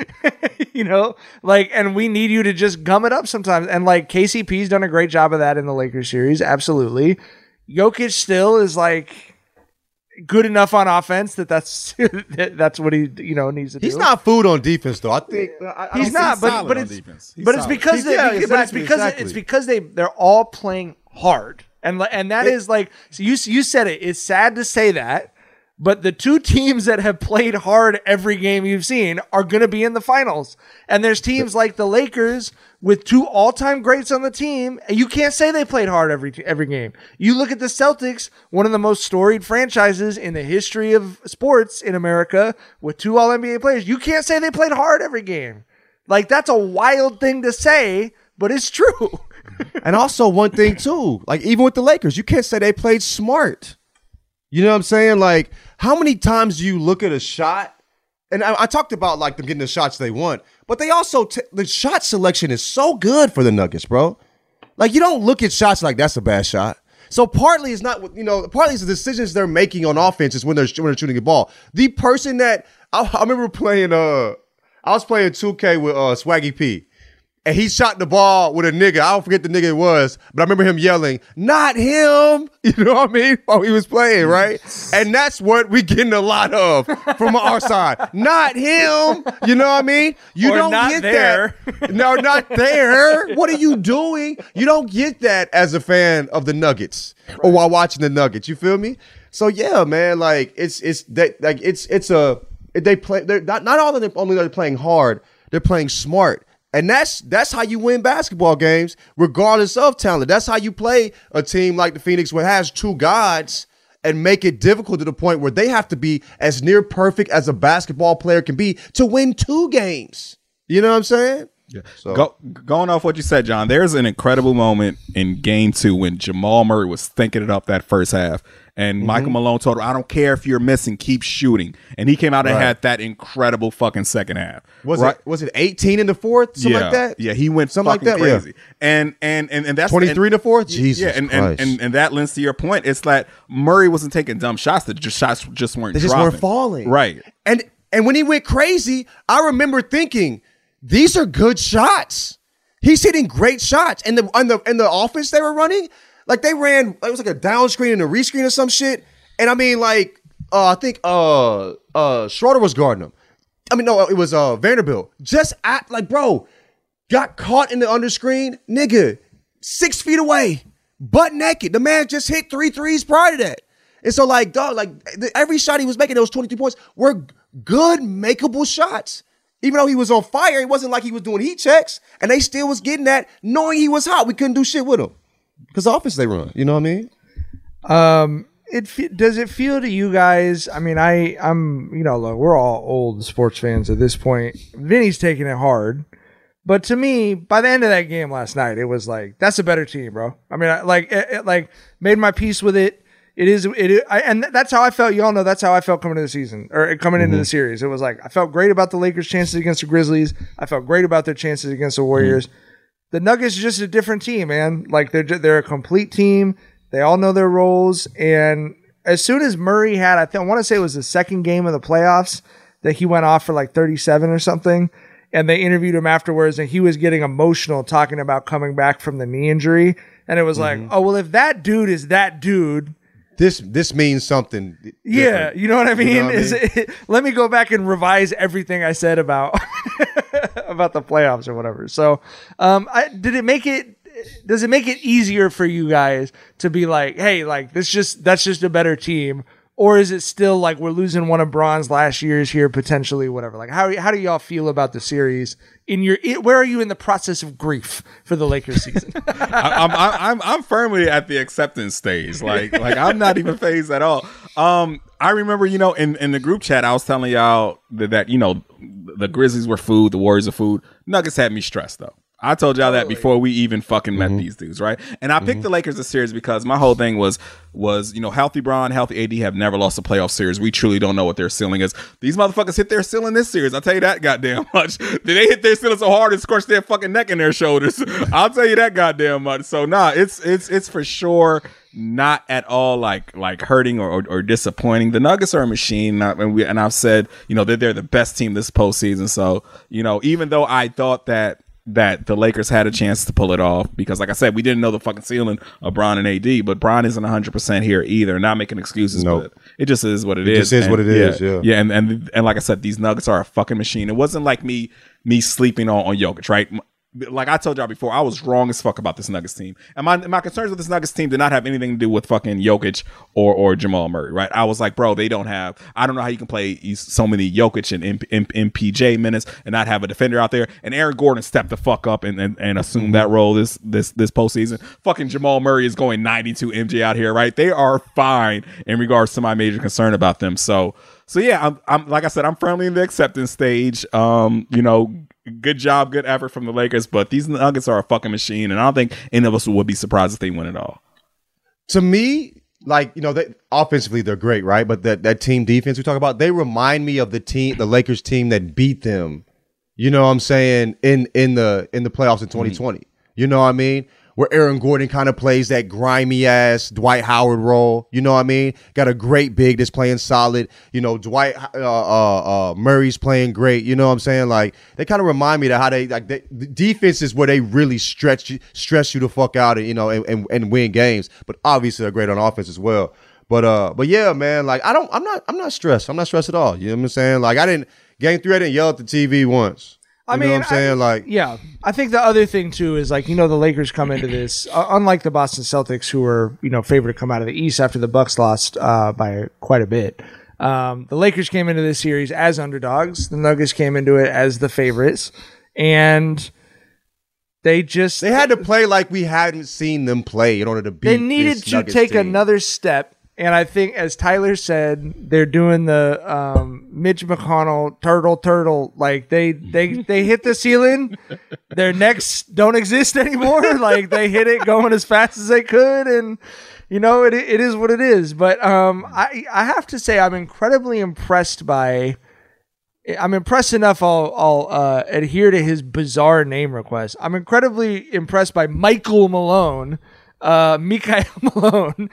you know, like, and we need you to just gum it up sometimes. And like K C P's done a great job of that in the Lakers series, absolutely. Jokic still is like good enough on offense that that's that that's what he you know needs to do. he's not food on defense though. I think I, I He's don't not, think- but but it's but it's because He's- they, yeah, but it's exactly, because exactly. it's because they they're all playing hard, and li- and that It- is like so you you said it. It's sad to say that, but the two teams that have played hard every game you've seen are going to be in the finals, and there's teams like the Lakers with two all-time greats on the team, and you can't say they played hard every every game. You look at the Celtics, one of the most storied franchises in the history of sports in America, with two All N B A players. You can't say they played hard every game. Like, that's a wild thing to say, but it's true. And also one thing too, like even with the Lakers, you can't say they played smart. You know what I'm saying? Like, how many times do you look at a shot? And I, I talked about like them getting the shots they want, but they also t- the shot selection is so good for the Nuggets, bro. Like, you don't look at shots like that's a bad shot. So partly it's not, you know, partly it's the decisions they're making on offense is when they're when they're shooting the ball. The person that I, I remember playing, uh, I was playing two K with uh, Swaggy P. And he shot the ball with a nigga. I don't forget the nigga it was, but I remember him yelling, "Not him!" You know what I mean? While he was playing, right? And that's what we getting a lot of from our side. Not him. You know what I mean? You Or don't not get there. that. No, not there. What are you doing? You don't get that as a fan of the Nuggets or while watching the Nuggets. You feel me? So yeah, man. Like it's it's that like it's it's a they play. They're not not all of them only they're playing hard. They're playing smart. And that's that's how you win basketball games, regardless of talent. That's how you play a team like the Phoenix, where it has two gods, and make it difficult to the point where they have to be as near perfect as a basketball player can be to win two games. You know what I'm saying? Yeah. So Go, going off what you said, John, there's an incredible moment in game two when Jamal Murray was thinking it up that first half. And Mm-hmm. Michael Malone told him, I don't care if you're missing, keep shooting. And he came out and Right. had that incredible fucking second half. was right? it was it eighteen in the fourth, something yeah. like that? Yeah, he went Something like fucking that, yeah. crazy. And and and and that's twenty-three and, in the fourth. Yeah, Jesus and, and, Christ! and and that lends to your point. It's that Murray wasn't taking dumb shots. That just shots just weren't. They just dropping. weren't falling. Right. And and when he went crazy, I remember thinking, these are good shots. He's hitting great shots. And the and the and the offense they were running, like they ran, it was like a down screen and a rescreen or some shit. And I mean, like, uh, I think uh uh Schroeder was guarding him. I mean, no, it was uh Vanderbilt. Just at like, bro, got caught in the underscreen, nigga, six feet away, butt naked. The man just hit three threes prior to that. And so, like, dog, like the, every shot he was making, those twenty-two points were good, makeable shots. Even though he was on fire, it wasn't like he was doing heat checks, and they still was getting that, knowing he was hot. We couldn't do shit with him because the offense they run. You know what I mean? Um, it fe- does it feel to you guys? I mean, I I'm you know look, we're all old sports fans at this point. Vinny's taking it hard, But to me, by the end of that game last night, it was like, that's a better team, bro. I mean, I, like, it, it, like made my peace with it. It is, it is, I, and that's how I felt. Y'all know that's how I felt coming into the season or coming mm-hmm. into the series. It was like, I felt great about the Lakers' chances against the Grizzlies. I felt great about their chances against the Warriors. Mm-hmm. The Nuggets are just a different team, man. Like, they're, they're a complete team. They all know their roles. And as soon as Murray had, I, th- I want to say it was the second game of the playoffs that he went off for like thirty-seven or something. And they interviewed him afterwards, and he was getting emotional talking about coming back from the knee injury. And it was mm-hmm. like, oh, well, if that dude is that dude, this this means something. Yeah, different. you know what I mean? You know what is I mean? It, let me go back and revise everything I said about about the playoffs or whatever. So, um, I, did it make it? Does it make it easier for you guys to be like, hey, like this just that's just a better team? Or is it still like we're losing one of Bron's last year's here potentially, whatever? Like how how do y'all feel about the series? In your where are you in the process of grief for the Lakers season? I, I'm I'm I'm firmly at the acceptance stage. Like like I'm not even phased at all. Um, I remember you know in, in the group chat I was telling y'all that, that you know the Grizzlies were food, the Warriors are food. Nuggets had me stressed though. I told y'all that before we even fucking met mm-hmm. these dudes, right? And I picked mm-hmm. the Lakers this series because my whole thing was, was you know, healthy Bron, healthy A D have never lost a playoff series. We truly don't know what their ceiling is. These motherfuckers hit their ceiling this series. I'll tell you that goddamn much. Did they hit their ceiling so hard and scorched their fucking neck and their shoulders? I'll tell you that goddamn much. So nah, it's it's it's for sure not at all like like hurting or, or, or disappointing. The Nuggets are a machine, and we and I've said you know they're they're the best team this postseason. So you know even though I thought that. that the Lakers had a chance to pull it off because, like I said, we didn't know the fucking ceiling of Bron and A D, but Bron isn't one hundred percent here either. Not making excuses, nope. but it just is what it, it is. It just is and, what it yeah, is, yeah. Yeah, and, and and like I said, these Nuggets are a fucking machine. It wasn't like me me sleeping on, on Jokic, right? Like I told y'all before, I was wrong as fuck about this Nuggets team. And my my concerns with this Nuggets team did not have anything to do with fucking Jokic or or Jamal Murray, right? I was like, bro, they don't have. I don't know how you can play so many Jokic and M, M, M P J minutes and not have a defender out there. And Aaron Gordon stepped the fuck up and and, and assumed that role this this this postseason. Fucking Jamal Murray is going ninety-two M J out here, right? They are fine in regards to my major concern about them. So so yeah, I'm I'm like I said, I'm firmly in the acceptance stage. Um, you know. Good job, good effort from the Lakers, but these Nuggets are a fucking machine, and I don't think any of us would be surprised if they win it all. To me, like, you know, they, offensively they're great, right? But that, that team defense we talk about, they remind me of the team, the Lakers team that beat them, you know what I'm saying, in in the in the playoffs in twenty twenty. Mm-hmm. You know what I mean? Where Aaron Gordon kind of plays that grimy ass Dwight Howard role. You know what I mean? Got a great big that's playing solid. You know, Dwight uh, uh, uh, Murray's playing great. You know what I'm saying? Like they kind of remind me that how they like they, the defense is where they really stretch you, stress you the fuck out and you know and, and, and win games. But obviously they're great on offense as well. But uh, but yeah, man. Like I don't, I'm not, I'm not stressed. I'm not stressed at all. You know what I'm saying? Like I didn't game three. I didn't yell at the T V once. You I mean, know what I'm saying? I, like, yeah, I think the other thing too is like, you know, the Lakers come into this, uh, unlike the Boston Celtics, who were, you know, favored to come out of the East after the Bucks lost uh, by quite a bit. Um, the Lakers came into this series as underdogs. The Nuggets came into it as the favorites, and they just they had to play like we hadn't seen them play in order to beat. They needed this to Nuggets take team. another step. And I think, as Tyler said, they're doing the um, Mitch McConnell turtle turtle. Like they they they hit the ceiling, their necks don't exist anymore. Like they hit it going as fast as they could, and you know it it is what it is. But um, I I have to say I'm incredibly impressed by. I'm impressed enough. I'll I'll uh, adhere to his bizarre name request. I'm incredibly impressed by Michael Malone. Uh, Mikael Malone.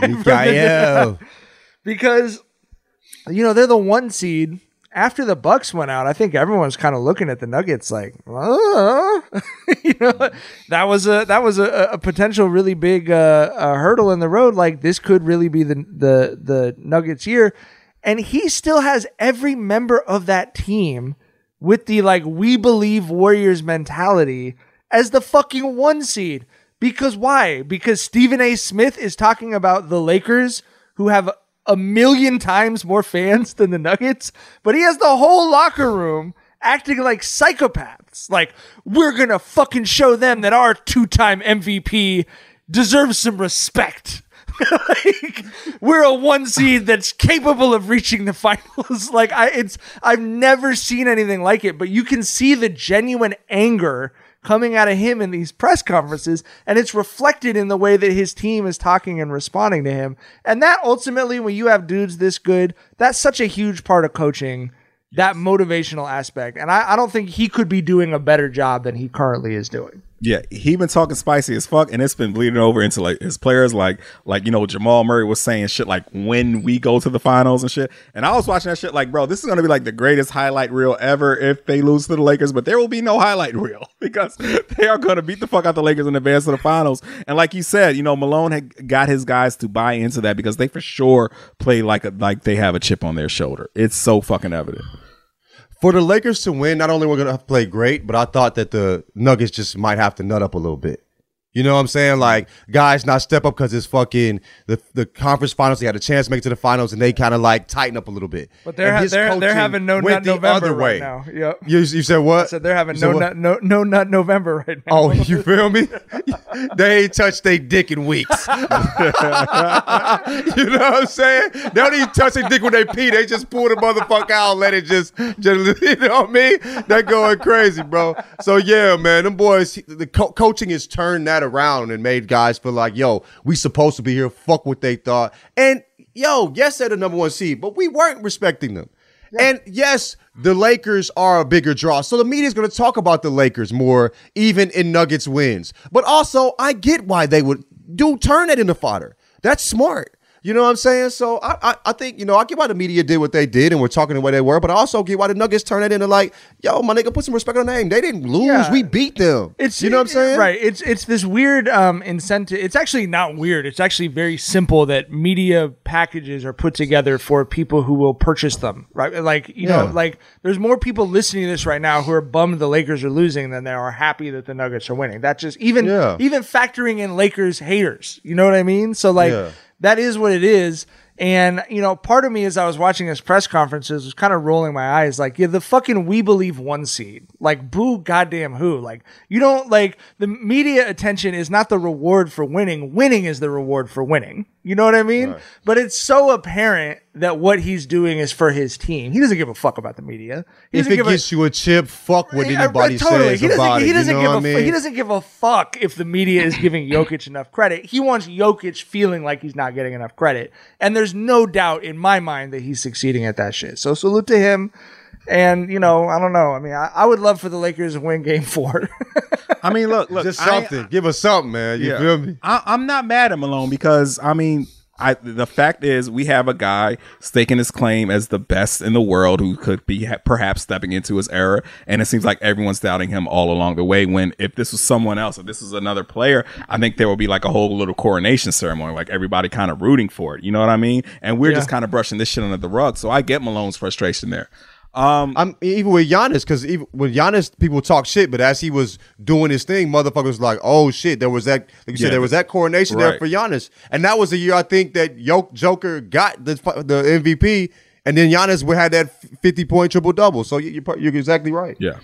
Mikael. Because, you know, they're the one seed. After the Bucks went out, I think everyone's kind of looking at the Nuggets like, uh, you know, that was a that was a, a potential really big uh, a hurdle in the road. Like this could really be the the the Nuggets year, and he still has every member of that team with the like we believe Warriors mentality as the fucking one seed. Because why? Because Stephen A. Smith is talking about the Lakers, who have a million times more fans than the Nuggets, but he has the whole locker room acting like psychopaths. Like, we're going to fucking show them that our two-time M V P deserves some respect. Like, we're a one seed that's capable of reaching the finals. Like I, it's I've never seen anything like it. But you can see the genuine anger coming out of him in these press conferences, and it's reflected in the way that his team is talking and responding to him. And that ultimately, when you have dudes this good, that's such a huge part of coaching, that motivational aspect. And I, I don't think he could be doing a better job than he currently is doing. Yeah, he been talking spicy as fuck, and it's been bleeding over into like his players, like like you know Jamal Murray was saying shit like when we go to the finals and shit. And I was watching that shit like, bro, this is gonna be like the greatest highlight reel ever if they lose to the Lakers, but there will be no highlight reel because they are gonna beat the fuck out the Lakers in advance to the finals. And like you said, you know Malone had got his guys to buy into that because they for sure play like a like they have a chip on their shoulder. It's so fucking evident. For the Lakers to win, not only we're going to play great, but I thought that the Nuggets just might have to nut up a little bit. You know what I'm saying? Like, guys not step up because it's fucking the, the conference finals. They had a chance to make it to the finals, and they kind of like tighten up a little bit. But they're ha- they're, they're having no nut November right now. Yep. You, you said what? I said they're having no nut, no no nut November right now. Oh, you feel me? They ain't touched their dick in weeks. You know what I'm saying? They don't even touch their dick when they pee. They just pull the motherfucker out and let it just, just you know what I mean? They're going crazy, bro. So, yeah, man, them boys, the co- coaching has turned that around and made guys feel like, yo, we supposed to be here. Fuck what they thought. And, yo, yes, they're the number one seed, but we weren't respecting them. Yeah. And, yes, the Lakers are a bigger draw. So the media is going to talk about the Lakers more, even in Nuggets wins. But also, I get why they would do turn it into fodder. That's smart. You know what I'm saying? So I, I I think, you know, I get why the media did what they did and we're talking the way they were, but I also get why the Nuggets turned it into like, yo, my nigga, put some respect on their name. They didn't lose. Yeah. We beat them. It's, you know what I'm saying? Right. It's it's this weird um, incentive. It's actually not weird. It's actually very simple that media packages are put together for people who will purchase them. Right. Like, you yeah. know, like there's more people listening to this right now who are bummed the Lakers are losing than they are happy that the Nuggets are winning. That just even, yeah. even factoring in Lakers haters. You know what I mean? So like yeah. that is what it is. And, you know, part of me as I was watching his press conferences was kind of rolling my eyes like, yeah, the fucking we believe one seed. Like, boo goddamn who. Like, you don't, like, the media attention is not the reward for winning. Winning is the reward for winning. You know what I mean? Right. But it's so apparent that what he's doing is for his team. He doesn't give a fuck about the media. He if it gets a, you a chip, fuck what yeah, anybody totally. says he about he it. Doesn't you know give what a, I mean? He doesn't give a fuck if the media is giving Jokic enough credit. He wants Jokic feeling like he's not getting enough credit. And there's no doubt in my mind that he's succeeding at that shit. So salute to him. And, you know, I don't know. I mean, I, I would love for the Lakers to win game four. I mean, look, look. Just something. I, Give us something, man. You yeah. feel me? I, I'm not mad at Malone because, I mean, I, the fact is we have a guy staking his claim as the best in the world who could be ha- perhaps stepping into his era. And it seems like everyone's doubting him all along the way, when if this was someone else, if this was another player, I think there would be like a whole little coronation ceremony, like everybody kind of rooting for it. You know what I mean? And we're yeah. just kind of brushing this shit under the rug. So I get Malone's frustration there. Um, I'm even with Giannis, because even with Giannis, people talk shit, but as he was doing his thing, motherfuckers like, oh shit, there was that, like you yeah, said, there was that coronation right. there for Giannis, and that was the year I think that Joker got the the M V P, and then Giannis had that fifty point triple double. So you're you're exactly right. Yeah.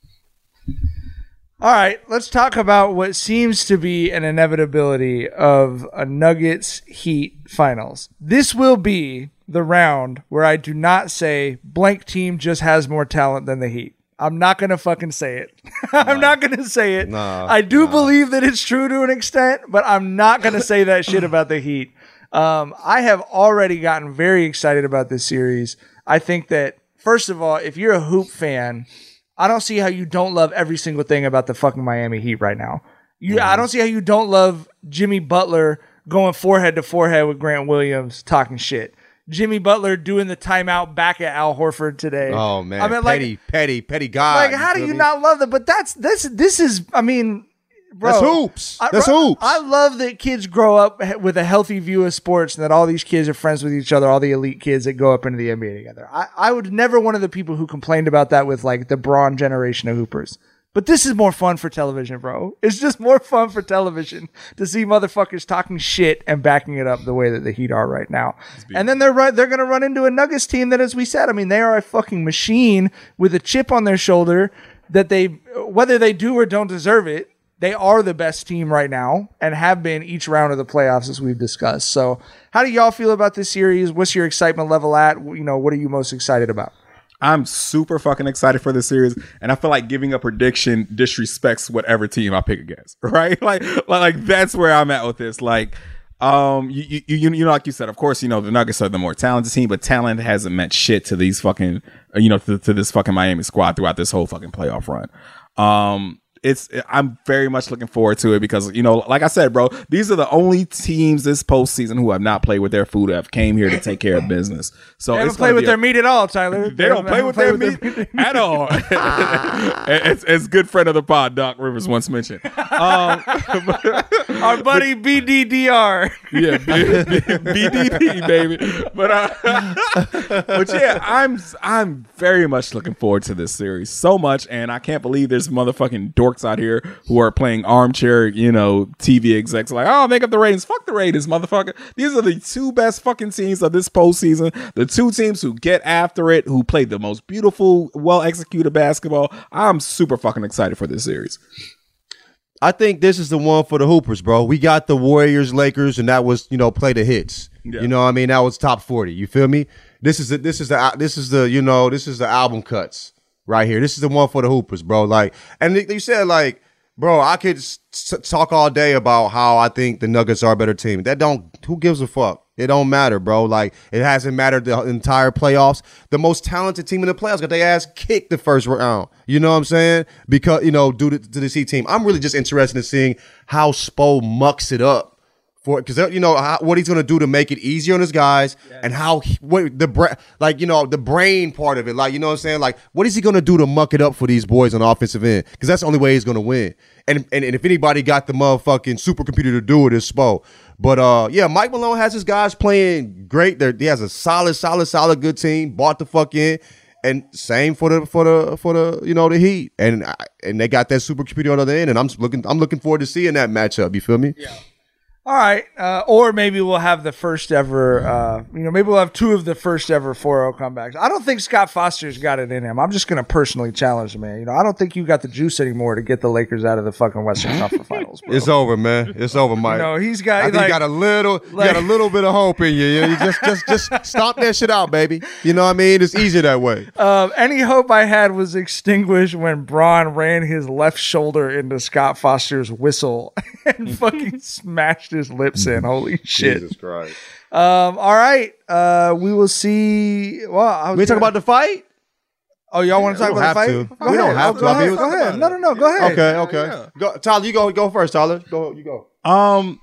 All right, let's talk about what seems to be an inevitability of a Nuggets Heat finals. This will be the round where I do not say blank team just has more talent than the Heat. I'm not going to fucking say it. I'm no. not going to say it. No, I do no. believe that it's true to an extent, but I'm not going to say that shit about the Heat. Um, I have already gotten very excited about this series. I think that, first of all, if you're a hoop fan, I don't see how you don't love every single thing about the fucking Miami Heat right now. You, mm-hmm. I don't see how you don't love Jimmy Butler going forehead to forehead with Grant Williams talking shit. Jimmy Butler doing the timeout back at Al Horford today. Oh man, I mean, petty, like, petty, petty God. Like, how do you me? not love that? But that's this. This is, I mean, bro, that's hoops. I, that's bro, hoops. I love that kids grow up with a healthy view of sports, and that all these kids are friends with each other. All the elite kids that go up into the N B A together. I, I was never one of the people who complained about that with like the Braun generation of hoopers. But this is more fun for television, bro. It's just more fun for television to see motherfuckers talking shit and backing it up the way that the Heat are right now. And then they're right, they're going to run into a Nuggets team that, as we said, I mean, they are a fucking machine with a chip on their shoulder that they, whether they do or don't deserve it, they are the best team right now and have been each round of the playoffs as we've discussed. So how do y'all feel about this series? What's your excitement level at? You know, what are you most excited about? I'm super fucking excited for this series, and I feel like giving a prediction disrespects whatever team I pick against, right? Like, like, like that's where I'm at with this. Like, um, you, you, you, you know, like you said, of course, you know, the Nuggets are the more talented team, but talent hasn't meant shit to these fucking, you know, to, to this fucking Miami squad throughout this whole fucking playoff run. Um, It's I'm very much looking forward to it because, you know, like I said, bro, these are the only teams this postseason who have not played with their food, who have came here to take care of business. So they haven't it's played with a, their meat at all, Tyler. They, they don't play with their meat, with their meat at all. as, as good friend of the pod, Doc Rivers once mentioned. Um, Our buddy B D D R. Yeah, B D D, baby. But uh, but yeah, I'm I'm very much looking forward to this series so much, and I can't believe there's motherfucking dorks out here who are playing armchair, you know, T V execs like, oh, make up the ratings. Fuck the ratings, motherfucker. These are the two best fucking teams of this postseason. The two teams who get after it, who play the most beautiful, well executed basketball. I'm super fucking excited for this series. I think this is the one for the Hoopers, bro. We got the Warriors, Lakers, and that was, you know, play the hits. Yeah. You know what I mean? That was top forty. You feel me? This is the, this is the this is the you know this is the album cuts right here. This is the one for the Hoopers, bro. Like, and you said like, bro, I could s- talk all day about how I think the Nuggets are a better team. That don't. Who gives a fuck? It don't matter, bro. Like, it hasn't mattered the entire playoffs. The most talented team in the playoffs got their ass kicked the first round. You know what I'm saying? Because, you know, due to, to the C team. I'm really just interested in seeing how Spo mucks it up for because you know how, what he's gonna do to make it easier on his guys, yes. and how he, what the bra- like you know the brain part of it. Like, you know what I'm saying? Like, what is he gonna do to muck it up for these boys on the offensive end? Because that's the only way he's gonna win. And, and and if anybody got the motherfucking supercomputer to do it, it's Spo. But uh, yeah, Mike Malone has his guys playing great. They're, he has a solid, solid, solid, good team. Bought the fuck in, and same for the for the for the you know the Heat. And and they got that supercomputer on the other end. And I'm looking I'm looking forward to seeing that matchup. You feel me? Yeah. All right, uh, or maybe we'll have the first ever, uh, you know, maybe we'll have two of the first ever four oh comebacks. I don't think Scott Foster's got it in him. I'm just going to personally challenge him, man. You know, I don't think you got the juice anymore to get the Lakers out of the fucking Western Conference Finals, bro. It's over, man. It's over, Mike. No, he's got. I think like, you got a little, like, you got a little bit of hope in you. You just, just, just stomp that shit out, baby. You know what I mean? It's easier that way. Um, any hope I had was extinguished when Braun ran his left shoulder into Scott Foster's whistle and fucking smashed his lips in. Holy shit. Jesus Christ. Um, all right. Uh, we will see. Well, I was we talk about the fight? Oh, y'all want to talk about the fight? To. Go we ahead. don't have go to. Ahead. I mean, go ahead. No, no, no. Go ahead. Okay, okay. Yeah. Go, Tyler, you go go first, Tyler. Go, you go. Um,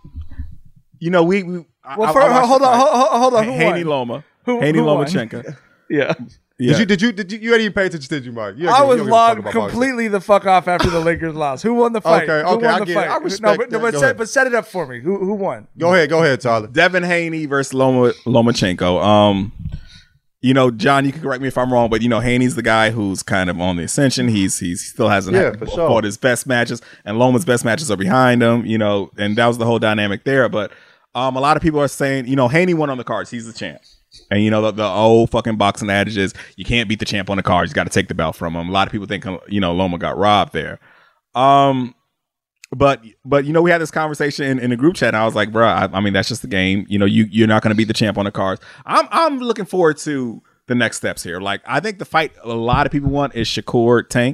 you know, we, we well, I, for, I hold on, hold, hold on. Who Haney won? Loma. Who, Haney who Lomachenko. Yeah. Yeah. Did you did you did you you didn't even pay attention, did you, Mike? You I was logged completely the fuck off after the Lakers lost. Who won the fight? Okay, who okay, won I the get fight? it. I respect no, but, that. but, Go set, ahead. but set it up for me. Who who won? Go ahead, go ahead, Tyler. Devin Haney versus Loma, Lomachenko. Um, you know, John, you can correct me if I'm wrong, but you know, Haney's the guy who's kind of on the ascension. He's he's he still hasn't Yeah, had, for sure. fought his best matches, and Loma's best matches are behind him. You know, and that was the whole dynamic there. But um, a lot of people are saying, you know, Haney won on the cards. He's the champ. And, you know, the, the old fucking boxing adage is you can't beat the champ on the cards. You got to take the belt from him. A lot of people think, you know, Loma got robbed there. Um, but, but you know, we had this conversation in, in the group chat, and I was like, bro, I, I mean, that's just the game. You know, you, you're not going to beat the champ on the cards. I'm I'm looking forward to the next steps here. Like, I think the fight a lot of people want is Shakur Tank.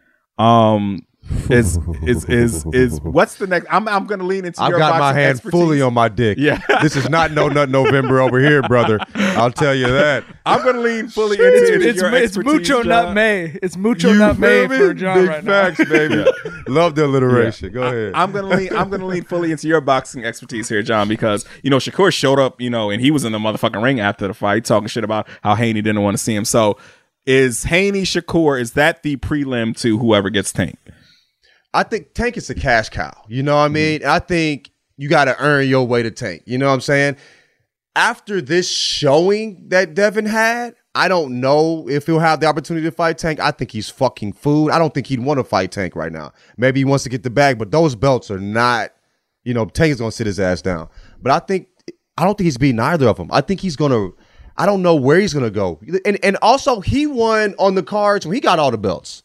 Um, is is is is what's the next? I'm I'm gonna lean into. I've your got my boxing hand expertise. fully on my dick. Yeah, this is not no nut November over here, brother. I'll tell you that. I'm gonna lean fully into It's, into it's, your it's expertise, mucho John. nut May. It's mucho You nut May feel me? for John Big right facts, now. baby. Love the alliteration. Yeah. Go ahead. I, I'm gonna lean. I'm gonna lean fully into your boxing expertise here, John, because you know Shakur showed up, you know, and he was in the motherfucking ring after the fight, talking shit about how Haney didn't want to see him. So, is Haney Shakur? Is that the prelim to whoever gets Tank? I think Tank is a cash cow. You know what I mean? Mm-hmm. I think you got to earn your way to Tank. You know what I'm saying? After this showing that Devin had, I don't know if he'll have the opportunity to fight Tank. I think he's fucking food. I don't think he'd want to fight Tank right now. Maybe he wants to get the bag, but those belts are not, you know, Tank is going to sit his ass down. But I think, I don't think he's beating either of them. I think he's going to, I don't know where he's going to go. And, and also, he won on the cards when he got all the belts.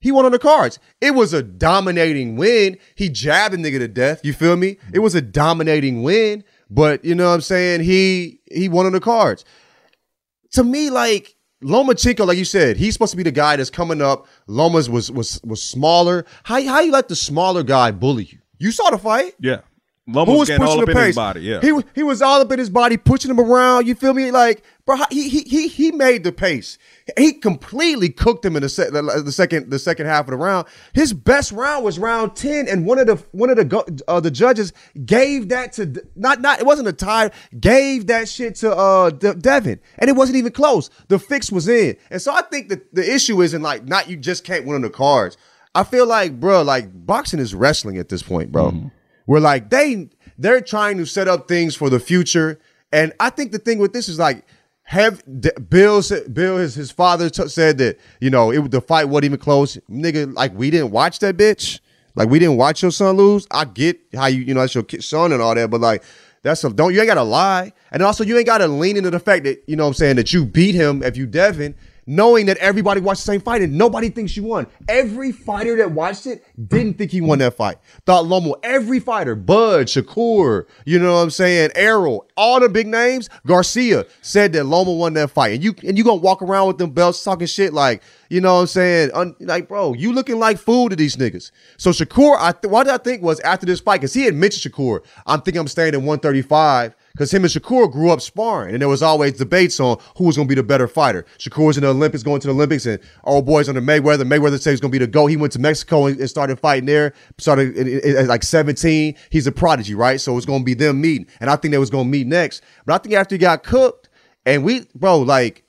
He won on the cards. It was a dominating win. He jabbed the nigga to death. You feel me? It was a dominating win, but you know what I'm saying? He he won on the cards. To me, like Lomachenko, like you said, he's supposed to be the guy that's coming up. Lomas was was was smaller. How how you let the smaller guy bully you? You saw the fight? Yeah. Loma was getting all up in his body, yeah. He, he was all up in his body, pushing him around. You feel me? Like, bro, he he he he made the pace. He completely cooked him in the, se- the, the second the second half of the round. His best round was round ten, and one of the one of the go, uh, the judges gave that to not not it wasn't a tie, gave that shit to uh De- Devin, and it wasn't even close. The fix was in, and so I think that the issue isn't like not you just can't win on the cards. I feel like, bro, like boxing is wrestling at this point, bro. Mm-hmm. We're like they they're trying to set up things for the future, and I think the thing with this is like have Bill said Bill his his father t- said that you know it the fight wasn't even close, nigga. Like we didn't watch that bitch, like we didn't watch your son lose. I get how you you know that's your kid, son and all that, but like that's a don't you ain't gotta lie, and also you ain't gotta lean into the fact that you know what I'm saying that you beat him if you Devin. Knowing that everybody watched the same fight and nobody thinks you won. Every fighter that watched it didn't think he won that fight. Thought Loma, every fighter, Bud, Shakur, you know what I'm saying, Errol, all the big names, Garcia said that Loma won that fight. And you and you gonna walk around with them belts talking shit like, you know what I'm saying, un, like, bro, you looking like fool to these niggas. So Shakur, I th- what I think was after this fight, because he had mentioned Shakur, I'm thinking I'm staying at one thirty-five. Because him and Shakur grew up sparring, and there was always debates on who was going to be the better fighter. Shakur was in the Olympics, going to the Olympics, and old boys under Mayweather. Mayweather said he was going to be the GOAT. He went to Mexico and, and started fighting there. Started at like seventeen. He's a prodigy, right? So it's going to be them meeting, and I think they was going to meet next. But I think after he got cooked, and we, bro, like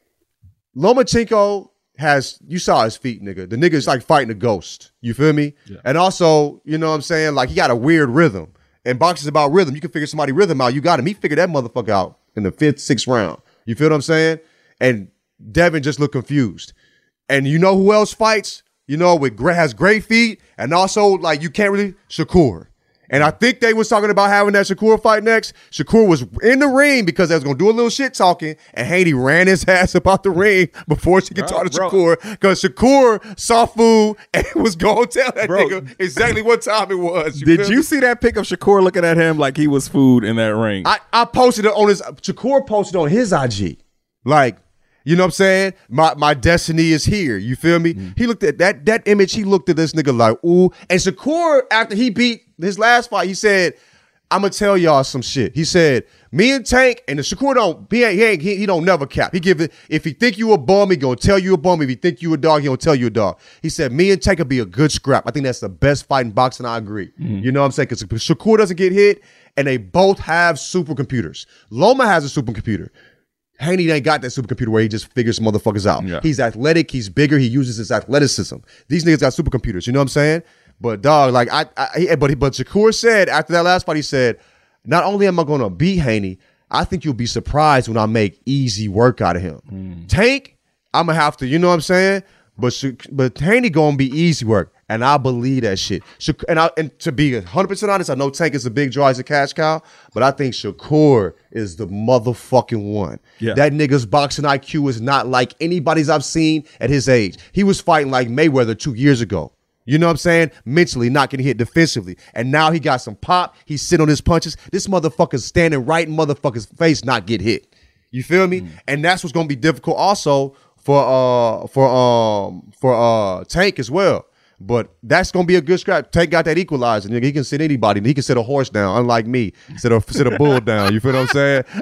Lomachenko has, you saw his feet, nigga. The nigga's like fighting a ghost. You feel me? Yeah. And also, you know what I'm saying? Like he got a weird rhythm. And boxing's about rhythm. You can figure somebody's rhythm out. You got him. He figured that motherfucker out in the fifth, sixth round. You feel what I'm saying? And Devin just looked confused. And you know who else fights? You know, with has great feet and also like you can't really Shakur. And I think they was talking about having that Shakur fight next. Shakur was in the ring because they was going to do a little shit talking, and Haney ran his ass about the ring before she could talk to Shakur because Shakur saw food and was going to tell that bro, nigga exactly what time it was. You did you me? see that pic of Shakur looking at him like he was food in that ring? I, I posted it on his, Shakur posted on his I G. Like, you know what I'm saying? My my destiny is here. You feel me? Mm. He looked at that that image. He looked at this nigga like, ooh. And Shakur, after he beat his last fight, he said, I'm going to tell y'all some shit. He said, me and Tank, and the Shakur don't, he, ain't, he, ain't, he, he don't never cap. He give it, if he think you a bum, he going to tell you a bum. If he think you a dog, he going to tell you a dog. He said, me and Tank will be a good scrap. I think that's the best fight in boxing. I agree. Mm. You know what I'm saying? Because Shakur doesn't get hit, and they both have supercomputers. Loma has a supercomputer. Haney ain't got that supercomputer where he just figures some motherfuckers out. Yeah. He's athletic. He's bigger. He uses his athleticism. These niggas got supercomputers. You know what I'm saying? But dog, like I, I but but Shakur said after that last fight, he said, not only am I going to beat Haney, I think you'll be surprised when I make easy work out of him. Mm. Tank, I'm gonna have to. You know what I'm saying? But but Haney gonna be easy work, and I believe that shit. And I, and to be one hundred percent honest, I know Tank is a big draw, he's a cash cow, but I think Shakur is the motherfucking one. Yeah. That nigga's boxing I Q is not like anybody's I've seen at his age. He was fighting like Mayweather two years ago. You know what I'm saying? Mentally, not getting hit defensively. And now he got some pop. He's sitting on his punches. This motherfucker's standing right in motherfucker's face, not get hit. You feel me? Mm. And that's what's gonna be difficult also for uh for um for uh Tank as well. But that's gonna be a good scrap. Tank got that equalizer. Nigga, he can sit anybody. He can sit a horse down, unlike me. Sit a sit a bull down. You feel what I'm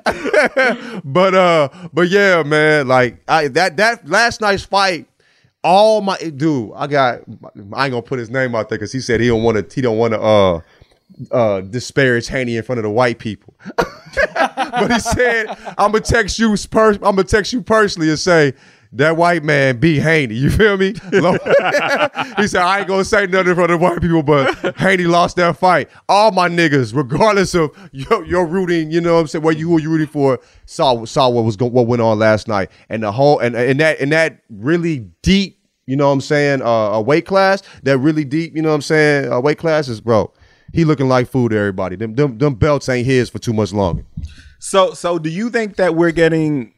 saying? but uh, but yeah, man. Like I that that last night's fight. All my dude, I got. I ain't gonna put his name out there because he said he don't want to. He don't want to uh, uh, disparage Haney in front of the white people. But he said, "I'm gonna text you. Per- I'm gonna text you personally and say that white man beat Haney." You feel me? He said, "I ain't gonna say nothing in front of the white people, but Haney lost that fight." All my niggas, regardless of your, your rooting, you know what I'm saying, what you who you rooting for, saw saw what was go- what went on last night, and the whole and and that and that really deep. You know what I'm saying? Uh, a weight class, that really deep, you know what I'm saying? A weight class is, bro, he looking like food to everybody. Them, them, them belts ain't his for too much longer. So, so do you think that we're getting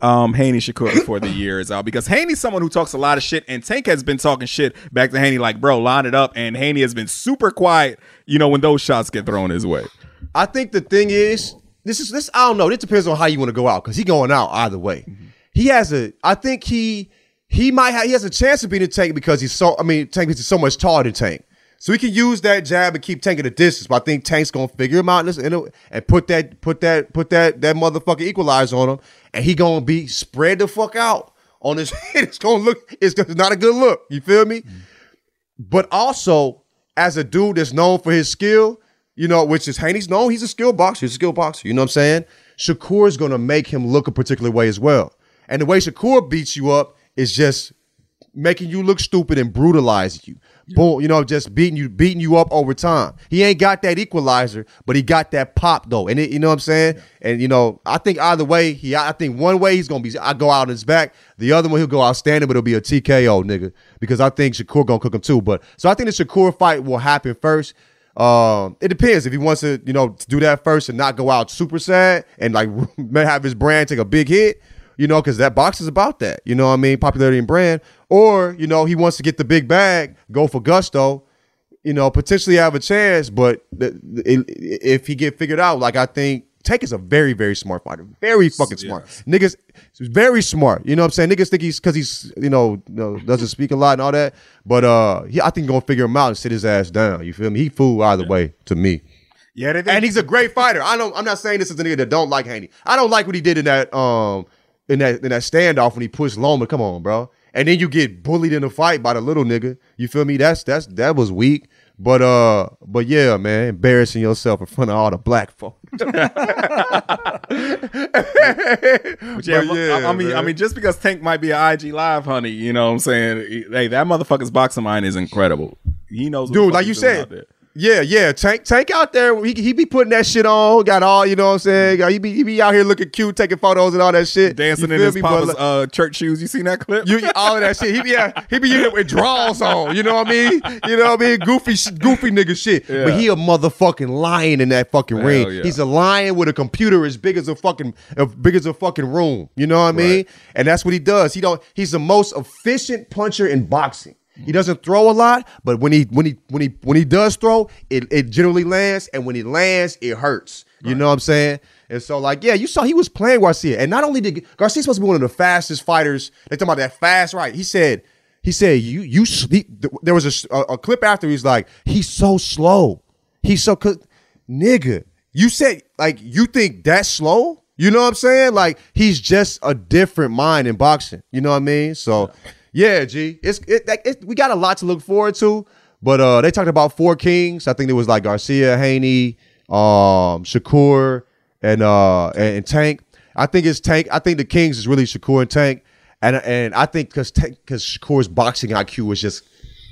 um, Haney Shakur before the year is out, because Haney's someone who talks a lot of shit, and Tank has been talking shit back to Haney like, bro, line it up, and Haney has been super quiet, you know, when those shots get thrown his way. I think the thing is, this is this. I don't know. This depends on how you want to go out, because he going out either way. Mm-hmm. He has a. I think he he might have. He has a chance of being a Tank because he's so. I mean, Tank is so much taller than Tank, so he can use that jab and keep Tank at a distance. But I think Tank's gonna figure him out in this, in a, and put that put that put that that motherfucker equalizer on him. And he gonna be spread the fuck out on his head. It's gonna look, it's, it's not a good look. You feel me? Mm-hmm. But also, as a dude that's known for his skill, you know, which is Haney's known, he's a skill boxer. He's a skill boxer. You know what I'm saying? Shakur is gonna make him look a particular way as well. And the way Shakur beats you up is just making you look stupid and brutalizing you. Yeah. Boom, you know, just beating you, beating you up over time. He ain't got that equalizer, but he got that pop though. And it, you know what I'm saying? Yeah. And you know, I think either way, he, I think one way he's gonna be, I go out on his back. The other one he'll go outstanding, but it'll be a T K O, nigga. Because I think Shakur gonna cook him too. But so I think the Shakur fight will happen first. Um, it depends if he wants to, you know, to do that first and not go out super sad and like have his brand take a big hit. You know, because that box is about that. You know what I mean? Popularity and brand. Or, you know, he wants to get the big bag, go for gusto, you know, potentially have a chance. But the, the, if he get figured out, like I think Tank is a very, very smart fighter. Very fucking smart. Yes. Niggas, very smart. You know what I'm saying? Niggas think he's, because he's, you know, you know, doesn't speak a lot and all that. But uh, he, I think he's going to figure him out and sit his ass down. You feel me? He fool either yeah. way to me. Yeah, they, they, and he's a great fighter. I don't, I'm not saying this is a nigga that don't like Haney. I don't like what he did in that um in that in that standoff when he pushed Loma. Come on, bro. And then you get bullied in a fight by the little nigga. You feel me? That's that's that was weak. But uh, but yeah, man, embarrassing yourself in front of all the black folk. but yeah, but yeah, I mean, man. I mean, just because Tank might be an I G Live honey, you know what I'm saying? Hey, that motherfucker's boxing mind is incredible. He knows, what dude. Like you said. Yeah, yeah. Tank Tank out there, he, he be putting that shit on. Got all, you know what I'm saying? He be, he be out here looking cute, taking photos and all that shit. Dancing in his me? papa's uh, church shoes. You seen that clip? You, all of that shit. He be, yeah, he be with draws on. You know what I mean? You know what I mean? Goofy goofy nigga shit. Yeah. But he a motherfucking lion in that fucking Hell ring. Yeah. He's a lion with a computer as big as a fucking as big as a fucking room. You know what I mean? Right. And that's what he does. He don't. He's the most efficient puncher in boxing. He doesn't throw a lot, but when he when he when he when he does throw, it, it generally lands, and when it lands, it hurts. You right. know what I'm saying? And so, like, yeah, you saw he was playing Garcia, and not only did Garcia's supposed to be one of the fastest fighters. They talking about that fast, right? He said, he said, you you. He, there was a, a, a clip after he's like, he's so slow, he's so nigga. You said like you think that's slow? You know what I'm saying? Like he's just a different mind in boxing. You know what I mean? So. Yeah. Yeah, G. It's it, it, we got a lot to look forward to, but uh, they talked about four kings. I think there was like Garcia, Haney, um, Shakur, and uh, and, and Tank. I think it's Tank. I think the kings is really Shakur and Tank, and and I think because because Shakur's boxing I Q was just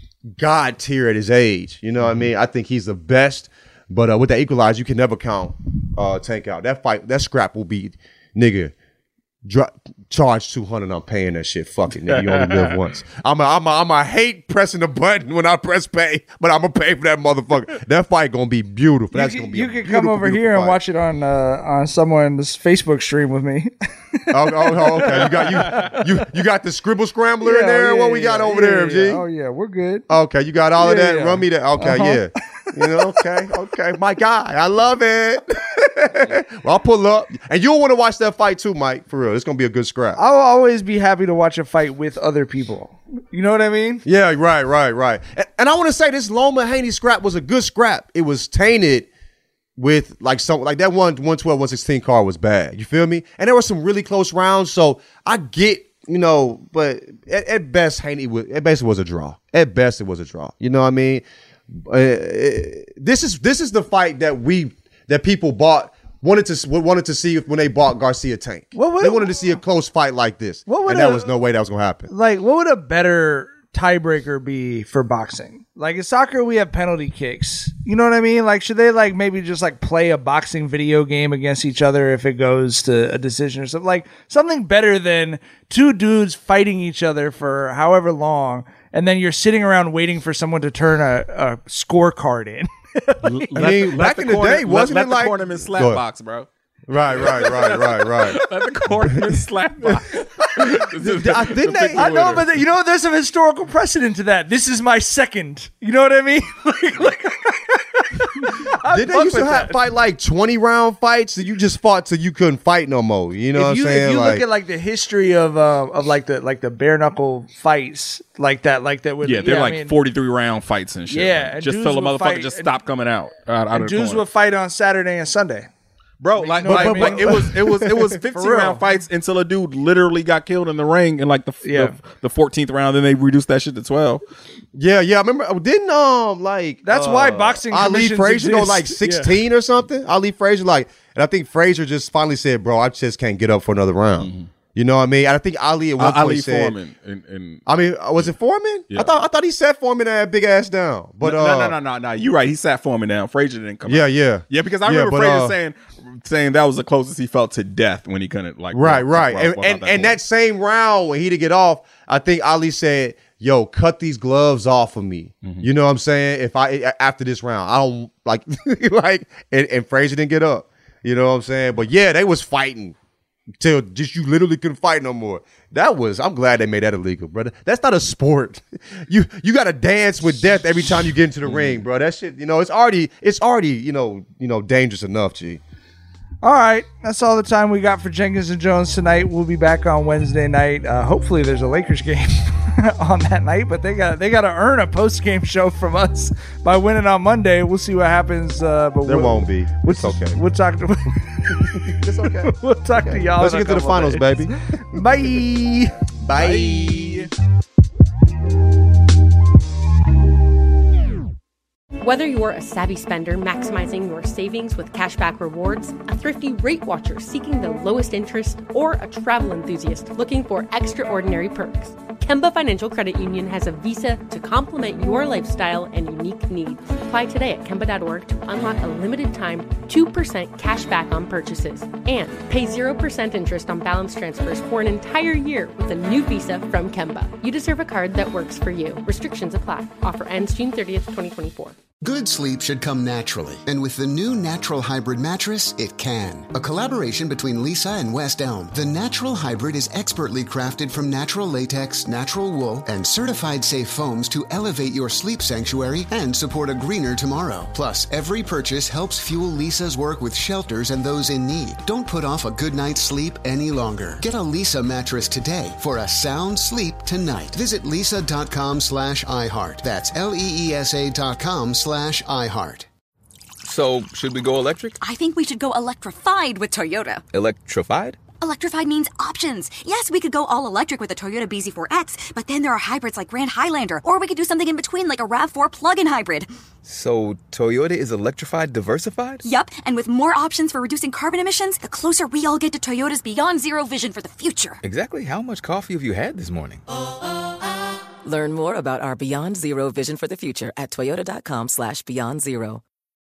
god tier at his age. You know what I mean? I think he's the best, but uh, with that equalizer, you can never count uh, Tank out. That fight, that scrap will be nigga. Drop, charge two hundred. I'm paying that shit. Fuck it, nigga. You only live once. I'm a, I'm a, I'm a hate pressing the button when I press pay, but I'm gonna pay for that motherfucker. That fight gonna be beautiful. That's you, gonna be. You can come over here and fight. watch it on uh, on someone's Facebook stream with me. oh, oh, okay. You got you you you got the scribble scrambler yeah, in there. Yeah, what we got yeah, over yeah, there, yeah. G? Oh yeah, we're good. Okay, you got all yeah, of that. Yeah. Run me that. Okay, uh-huh. yeah. You know, okay, okay. My guy, I love it. Well, I'll pull up. And you'll want to watch that fight too, Mike, for real. It's going to be a good scrap. I'll always be happy to watch a fight with other people. You know what I mean? Yeah, right, right, right. And, and I want to say this Loma Haney scrap was a good scrap. It was tainted with like some, like that one, one twelve, one sixteen card was bad. You feel me? And there were some really close rounds. So I get, you know, but at, at best, Haney was, at best it was a draw. At best it was a draw. You know what I mean? Uh, this is this is the fight that we that people bought wanted to wanted to see when they bought Garcia Tank. What would, they wanted to see a close fight like this, and there was no way that was gonna happen. Like, what would a better tiebreaker be for boxing? Like in soccer, we have penalty kicks. You know what I mean? Like, should they like maybe just like play a boxing video game against each other if it goes to a decision or something? Like something better than two dudes fighting each other for however long. And then you're sitting around waiting for someone to turn a, a scorecard in. like, I mean, back in the corner, day, wasn't let, it let like the cornerman slap box, bro? Right, right, right, right, right. Let the corner slap by. I think they. I know, but you know, there's some historical precedent to that. This is my second. You know what I mean? like, like, Did they used to have, fight like twenty round fights that you just fought till you couldn't fight no more? You know if what I'm you, saying? If you like, look at like the history of uh, of like the like the bare knuckle fights like that, like that with yeah, they're yeah, like I mean, forty-three round fights and shit. Yeah, like, and just dudes till a would motherfucker fight- just stop coming out. out, out and of the dudes corner. would fight on Saturday and Sunday. Bro, like, know what like, I mean? like, it was it was it was For fifteen real. round fights until a dude literally got killed in the ring in like the Yeah. the, the fourteenth round. Then they reduced that shit to twelve. yeah, yeah. I remember. Didn't um like That's uh, why boxing Ali commissions Frazier go exist. like sixteen or something. Ali Frazier like, and I think Frazier just finally said, "Bro, I just can't get up for another round." Mm-hmm. You know what I mean? And I think Ali at one Uh, point Ali said, Foreman and, and I mean, uh, was it Foreman? Yeah. I thought I thought he set Foreman that big ass down. But no, uh, no, no, no, no. You're right. He sat Foreman down. Frazier didn't come. Yeah, out. yeah, yeah. Because I Yeah, remember but, Frazier uh, saying saying that was the closest he felt to death when he couldn't like Right, walk- right. walk- And walk and, out that and door. that same round when he to get off, I think Ali said, "Yo, cut these gloves off of me." Mm-hmm. You know what I'm saying? If I after this round, I don't like like and, and Frazier didn't get up. You know what I'm saying? But yeah, they was fighting till just you literally couldn't fight no more. That was I'm glad they made that illegal, brother. That's not a sport. You you got to dance with death every time you get into the ring, bro. That shit, you know, it's already it's already, you know, you know, dangerous enough, G. All right, that's all the time we got for Jenkins and Jones tonight. We'll be back on Wednesday night. Uh, hopefully, there's a Lakers game on that night, but they got they got to earn a post game show from us by winning on Monday. We'll see what happens. Uh, but There we'll, won't be. We'll, It's okay. We'll talk to It's okay. we'll talk to y'all. Let's in a get to the couple finals, days. baby. Bye. Bye. Whether you're a savvy spender maximizing your savings with cashback rewards, a thrifty rate watcher seeking the lowest interest, or a travel enthusiast looking for extraordinary perks, Kemba Financial Credit Union has a visa to complement your lifestyle and unique needs. Apply today at Kemba dot org to unlock a limited time two percent cash back on purchases and pay zero percent interest on balance transfers for an entire year with a new visa from Kemba. You deserve a card that works for you. Restrictions apply. Offer ends June thirtieth, twenty twenty-four. Good sleep should come naturally, and with the new Natural Hybrid mattress, it can. A collaboration between Lisa and West Elm, the Natural Hybrid is expertly crafted from natural latex, natural wool, and certified safe foams to elevate your sleep sanctuary and support a greener tomorrow. Plus, every purchase helps fuel Lisa's work with shelters and those in need. Don't put off a good night's sleep any longer. Get a Lisa mattress today for a sound sleep tonight. Visit lisa.com slash iHeart. That's L-E-E-S-A dot com slash iHeart. So, should we go electric? I think we should go electrified with Toyota. Electrified? Electrified means options. Yes, we could go all electric with the Toyota B Z four X, but then there are hybrids like Grand Highlander, or we could do something in between like a RAV four plug-in hybrid. So, Toyota is electrified diversified? Yup, and with more options for reducing carbon emissions, the closer we all get to Toyota's Beyond Zero vision for the future. Exactly how much coffee have you had this morning? Learn more about our Beyond Zero vision for the future at toyota.com slash beyond zero.